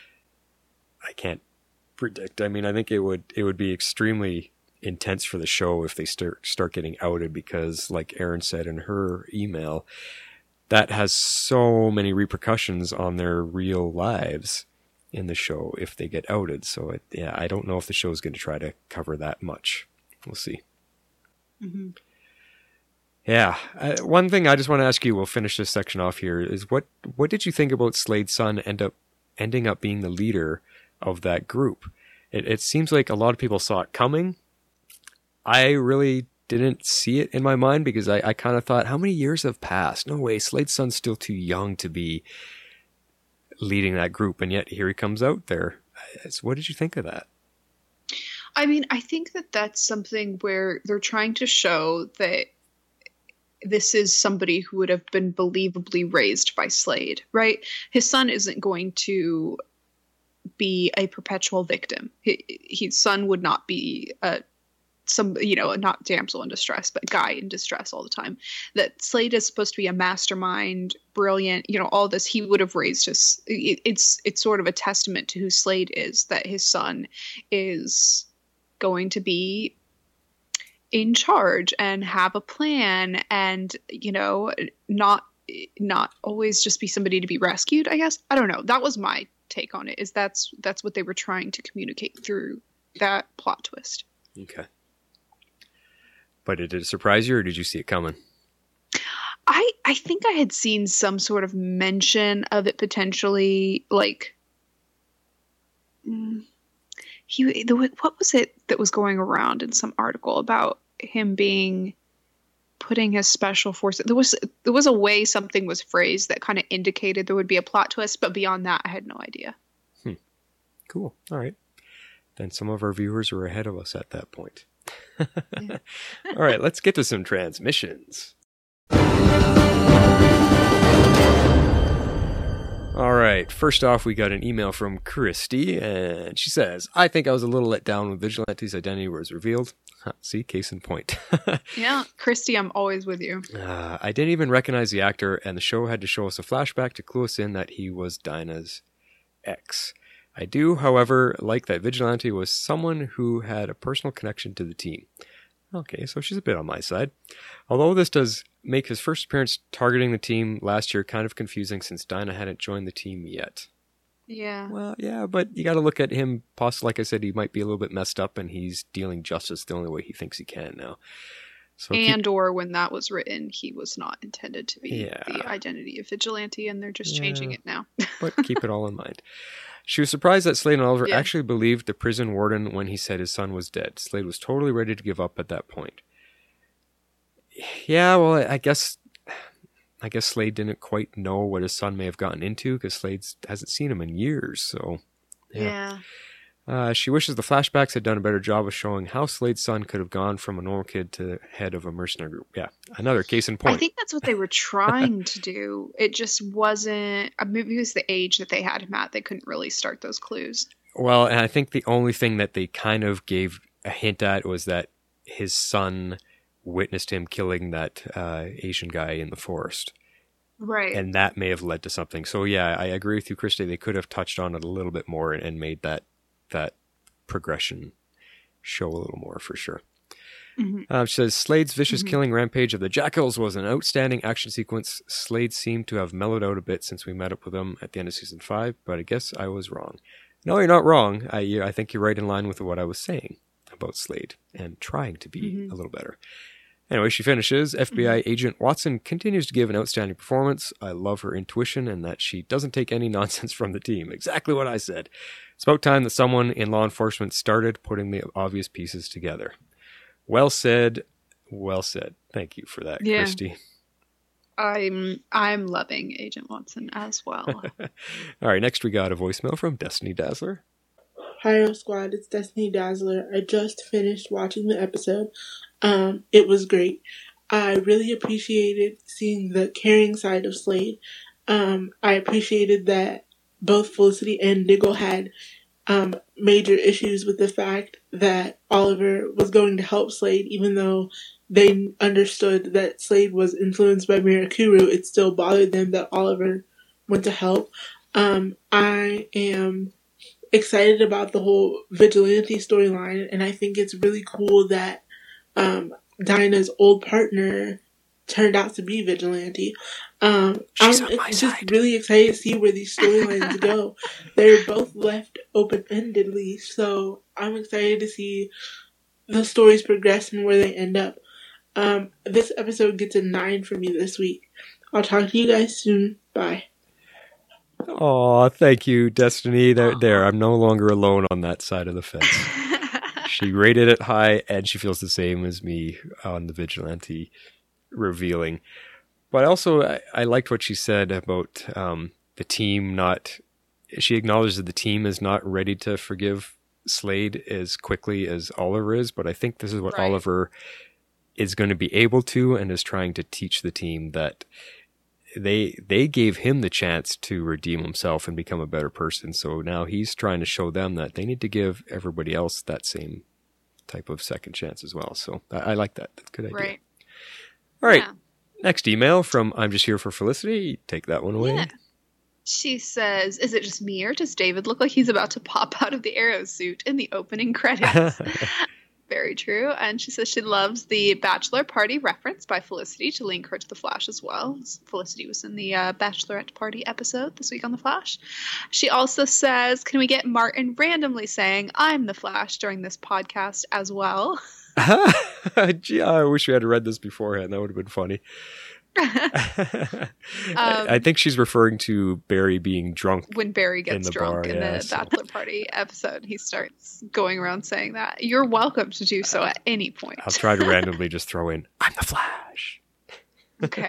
predict. I mean, I think it would be extremely intense for the show if they start getting outed, because like Erin said in her email, that has so many repercussions on their real lives in the show if they get outed. So I don't know if the show is going to try to cover that much. We'll see. Mm-hmm. Yeah. One thing I just want to ask you, we'll finish this section off here, is what did you think about Slade's son ending up being the leader of that group? It seems like a lot of people saw it coming. I really didn't see it in my mind because I kind of thought, how many years have passed? No way, Slade's son's still too young to be leading that group, and yet here he comes out there. So what did you think of that? I mean, I think that's something where they're trying to show that this is somebody who would have been believably raised by Slade, right? His son isn't going to be a perpetual victim. His son would not be not damsel in distress, but guy in distress all the time. That Slade is supposed to be a mastermind, brilliant, all this. He would have raised his. It's sort of a testament to who Slade is, that his son is going to be in charge and have a plan, and not always just be somebody to be rescued. I guess, I don't know. That was my take on it. Is that's what they were trying to communicate through that plot twist. Okay. But did it surprise you, or did you see it coming? I think I had seen some sort of mention of it potentially, like what was it that was going around in some article about him putting his special force. There was a way something was phrased that kind of indicated there would be a plot twist, but beyond that, I had no idea. Cool. All right. Then some of our viewers were ahead of us at that point. Yeah. All right, let's get to some transmissions. All right, first off, we got an email from Christy, and she says, I think I was a little let down when Vigilante's identity was revealed. See, case in point. Yeah, Christy, I'm always with you. I didn't even recognize the actor, and the show had to show us a flashback to clue us in that he was Dinah's ex. I do, however, like that Vigilante was someone who had a personal connection to the team. Okay, so she's a bit on my side. Although this does make his first appearance targeting the team last year kind of confusing since Dinah hadn't joined the team yet. Yeah. Well, yeah, but you got to look at him, possibly, like I said, he might be a little bit messed up and he's dealing justice the only way he thinks he can now. So or when that was written, he was not intended to be the identity of Vigilante, and they're just changing it now. But keep it all in mind. She was surprised that Slade and Oliver actually believed the prison warden when he said his son was dead. Slade was totally ready to give up at that point. Yeah, well, I guess Slade didn't quite know what his son may have gotten into because Slade hasn't seen him in years. So, yeah. She wishes the flashbacks had done a better job of showing how Slade's son could have gone from a normal kid to head of a mercenary group. Yeah, another case in point. I think that's what they were trying to do. It just wasn't. Maybe it was the age that they had him at. They couldn't really start those clues. Well, and I think the only thing that they kind of gave a hint at was that his son witnessed him killing that Asian guy in the forest. Right. And that may have led to something. So yeah, I agree with you, Christy. They could have touched on it a little bit more and made that progression show a little more for sure. Mm-hmm. She says, Slade's vicious killing rampage of the Jackals was an outstanding action sequence. Slade seemed to have mellowed out a bit since we met up with him at the end of season 5, but I guess I was wrong. No, you're not wrong. I think you're right in line with what I was saying about Slade and trying to be a little better. Anyway, she finishes. FBI agent Watson continues to give an outstanding performance. I love her intuition and that she doesn't take any nonsense from the team. Exactly what I said. It's about time that someone in law enforcement started putting the obvious pieces together. Well said. Well said. Thank you for that, Christy. I'm loving Agent Watson as well. All right, next we got a voicemail from Destiny Dazzler. Hi, Arrow Squad. It's Destiny Dazzler. I just finished watching the episode. It was great. I really appreciated seeing the caring side of Slade. I appreciated that both Felicity and Diggle had major issues with the fact that Oliver was going to help Slade, even though they understood that Slade was influenced by Mirakuru. It still bothered them that Oliver went to help. I am excited about the whole vigilante storyline, and I think it's really cool that Dinah's old partner turned out to be vigilante. I'm just really excited to see where these storylines go. They're both left open-endedly, so I'm excited to see the stories progress and where they end up. This episode gets a 9 from me this week. I'll talk to you guys soon. Bye. Oh, thank you, Destiny. There, I'm no longer alone on that side of the fence. She rated it high, and she feels the same as me on the vigilante revealing. But also, I liked what she said about the team not... She acknowledged that the team is not ready to forgive Slade as quickly as Oliver is, but I think this is what Oliver is going to be able to, and is trying to teach the team that they gave him the chance to redeem himself and become a better person. So now he's trying to show them that they need to give everybody else that same type of second chance as well. So I like that. That's a good idea. Right. All right. Yeah. Next email from I'm Just Here for Felicity. Take that one away. Yeah. She says, is it just me or does David look like he's about to pop out of the Arrow suit in the opening credits? Very true. And she says she loves the bachelor party reference by Felicity to link her to The Flash as well. Felicity was in the bachelorette party episode this week on The Flash. She also says, can we get Martin randomly saying, I'm The Flash during this podcast as well? Gee, I wish we had read this beforehand. That would have been funny. I think she's referring to Barry being drunk. When Barry gets drunk in the bachelor party episode, he starts going around saying that. You're welcome to do so at any point. I'll try to randomly just throw in, I'm the Flash. Okay.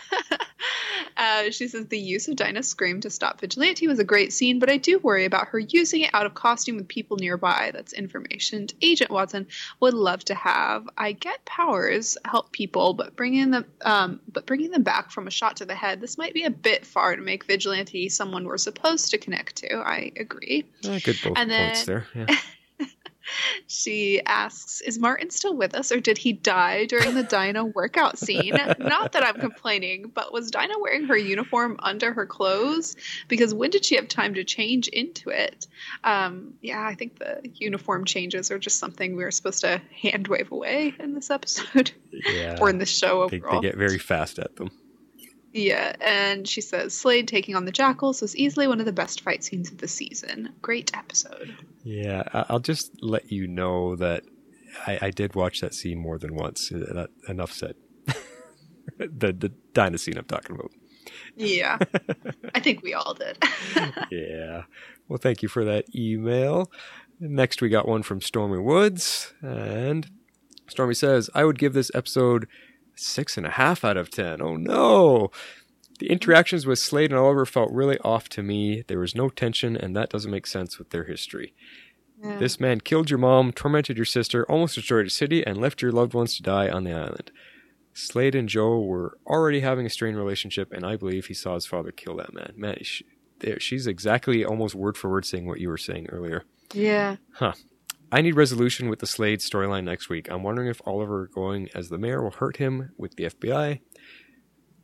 She says the use of Dinah's scream to stop Vigilante was a great scene, but I do worry about her using it out of costume with people nearby. That's information Agent Watson would love to have. I get powers help people, but bringing them back from a shot to the head, this might be a bit far to make Vigilante someone we're supposed to connect to. I agree. Good points there. Yeah. She asks, is Martin still with us or did he die during the Dinah workout scene? Not that I'm complaining, but was Dinah wearing her uniform under her clothes? Because when did she have time to change into it? I think the uniform changes are just something we were supposed to hand wave away in this episode. Yeah. Or in the show overall. They get very fast at them. Yeah, and she says, Slade taking on the Jackals was easily one of the best fight scenes of the season. Great episode. Yeah, I'll just let you know that I did watch that scene more than once. Enough said. the Dinah scene I'm talking about. Yeah, I think we all did. Yeah. Well, thank you for that email. Next, we got one from Stormy Woods. And Stormy says, I would give this episode 6.5 out of 10. Oh no! The interactions with Slade and Oliver felt really off to me. There was no tension, and that doesn't make sense with their history. Yeah. This man killed your mom, tormented your sister, almost destroyed a city, and left your loved ones to die on the island. Slade and Joe were already having a strained relationship, and I believe he saw his father kill that man. Man, she's exactly almost word for word saying what you were saying earlier. Yeah. Huh. I need resolution with the Slade storyline next week. I'm wondering if Oliver going as the mayor will hurt him with the FBI.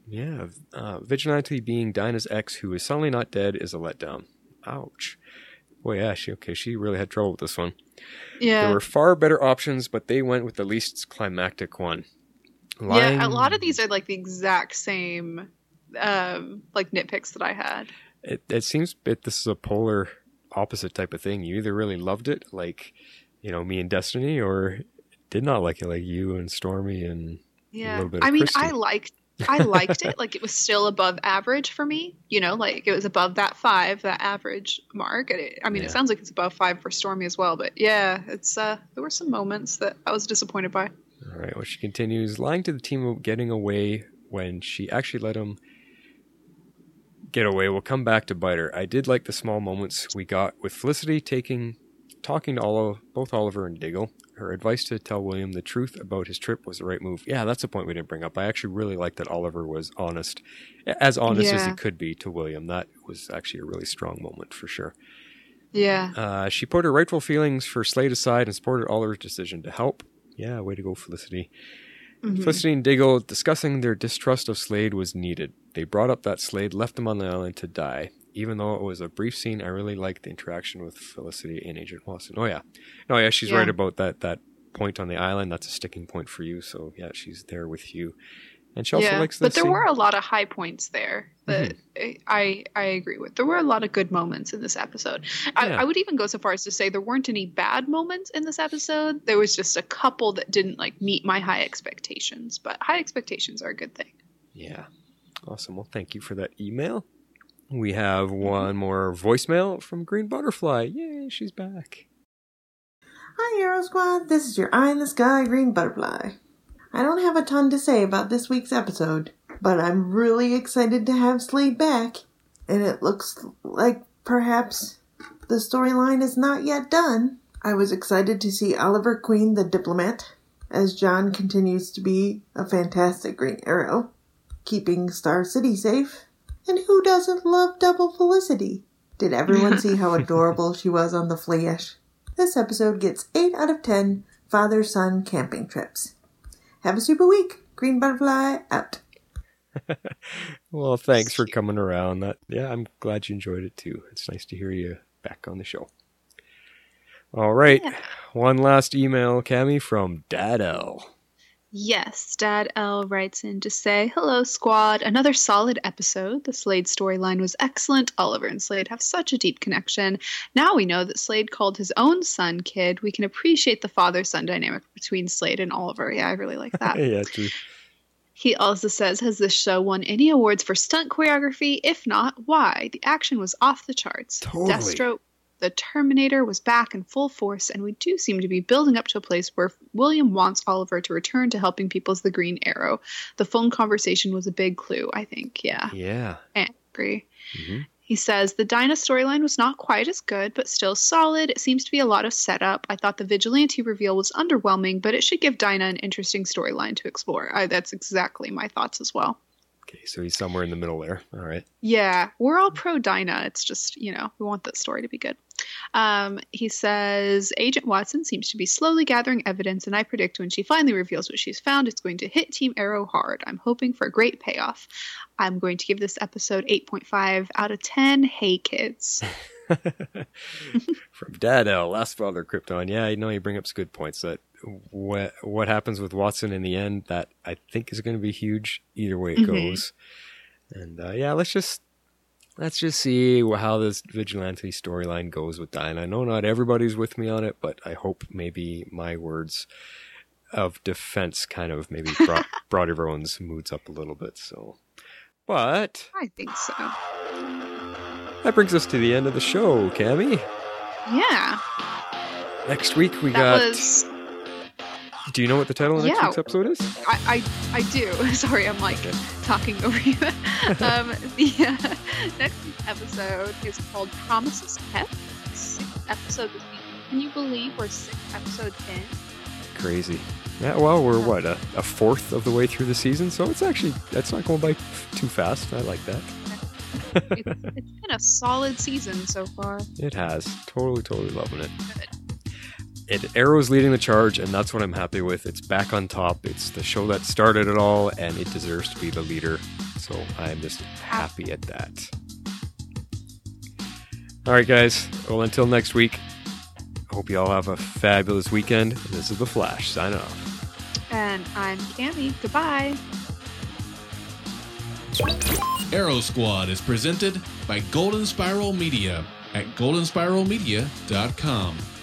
Yeah, Vigilante being Dinah's ex, who is suddenly not dead, is a letdown. Ouch. Boy, yeah, she really had trouble with this one. Yeah. There were far better options, but they went with the least climactic one. Yeah, a lot of these are like the exact same like nitpicks that I had. It seems this is a polar opposite type of thing. You either really loved it, like, you know, me and Destiny, or did not like it, like you and Stormy and a little bit of Christy. I liked it. Like, it was still above average for me. You know, like, it was above that 5, that average mark. And it sounds like it's above 5 for Stormy as well. But yeah, it's there were some moments that I was disappointed by. All right. Well, she continues lying to the team about getting away when she actually let him get away. Will come back to bite her. I did like the small moments we got with Felicity talking to both Oliver and Diggle. Her advice to tell William the truth about his trip was the right move. Yeah, that's a point we didn't bring up. I actually really liked that Oliver was honest as he could be to William. That was actually a really strong moment for sure. Yeah. She put her rightful feelings for Slade aside and supported Oliver's decision to help. Yeah, way to go, Felicity. Mm-hmm. Felicity and Diggle discussing their distrust of Slade was needed. They brought up that Slade left them on the island to die. Even though it was a brief scene, I really liked the interaction with Felicity and Agent Watson. Oh, yeah. She's right about that point on the island. That's a sticking point for you. So, yeah, she's there with you. And she also likes that But there were a lot of high points there that I agree with. There were a lot of good moments in this episode. I would even go so far as to say there weren't any bad moments in this episode. There was just a couple that didn't like meet my high expectations. But high expectations are a good thing. Yeah. Awesome. Well, thank you for that email. We have one more voicemail from Green Butterfly. Yay, she's back. Hi, Arrow Squad. This is your Eye in the Sky Green Butterfly. I don't have a ton to say about this week's episode, but I'm really excited to have Slade back. And it looks like perhaps the storyline is not yet done. I was excited to see Oliver Queen the diplomat, as John continues to be a fantastic Green Arrow, keeping Star City safe. And who doesn't love Double Felicity? Did everyone see how adorable she was on the Flash? This episode gets 8 out of 10 father-son camping trips. Have a super week. Green Butterfly out. Well, thanks for coming around. I'm glad you enjoyed it too. It's nice to hear you back on the show. All right. Yeah. One last email, Cammie, from Dad L. Yes, Dad L writes in to say, hello, squad. Another solid episode. The Slade storyline was excellent. Oliver and Slade have such a deep connection. Now we know that Slade called his own son Kid. We can appreciate the father-son dynamic between Slade and Oliver. Yeah, I really like that. Yeah, true. He also says, has this show won any awards for stunt choreography? If not, why? The action was off the charts. Totally. Deathstroke, the Terminator was back in full force, and we do seem to be building up to a place where William wants Oliver to return to helping people as the Green Arrow. The phone conversation was a big clue, I think. Yeah. Yeah. I agree. Mm-hmm. He says, the Dinah storyline was not quite as good, but still solid. It seems to be a lot of setup. I thought the Vigilante reveal was underwhelming, but it should give Dinah an interesting storyline to explore. That's exactly my thoughts as well. Okay, so he's somewhere in the middle there. All right. Yeah, we're all pro Dinah. It's just, we want that story to be good. He says, Agent Watson seems to be slowly gathering evidence, and I predict when she finally reveals what she's found, it's going to hit Team Arrow hard. I'm hoping for a great payoff. I'm going to give this episode 8.5 out of 10. Hey, kids. From Dad L, Last Father Krypton. Yeah, I know you bring up some good points. That what happens with Watson in the end, that I think is going to be huge either way it goes. And let's just see how this Vigilante storyline goes with Dinah. I know not everybody's with me on it, but I hope maybe my words of defense kind of maybe brought everyone's moods up a little bit. So, but I think so. That brings us to the end of the show, Cammie. Yeah. Next week we got. Do you know what the title of next week's episode is? I do. Sorry, I'm talking over you. The next episode is called Promises Kept. 6th episode this week. Can you believe we're 6th episode in? Crazy. Yeah, well, we're a fourth of the way through the season, so that's not going by too fast. I like that. It's been a solid season so far. It has. Totally loving it. Good. Arrow's leading the charge, and that's what I'm happy with. It's back on top. It's the show that started it all, and it deserves to be the leader. So I'm just happy at that. All right, guys. Well, until next week, I hope you all have a fabulous weekend. This is The Flash, signing off. And I'm Cammie. Goodbye. Arrow Squad is presented by Golden Spiral Media at goldenspiralmedia.com.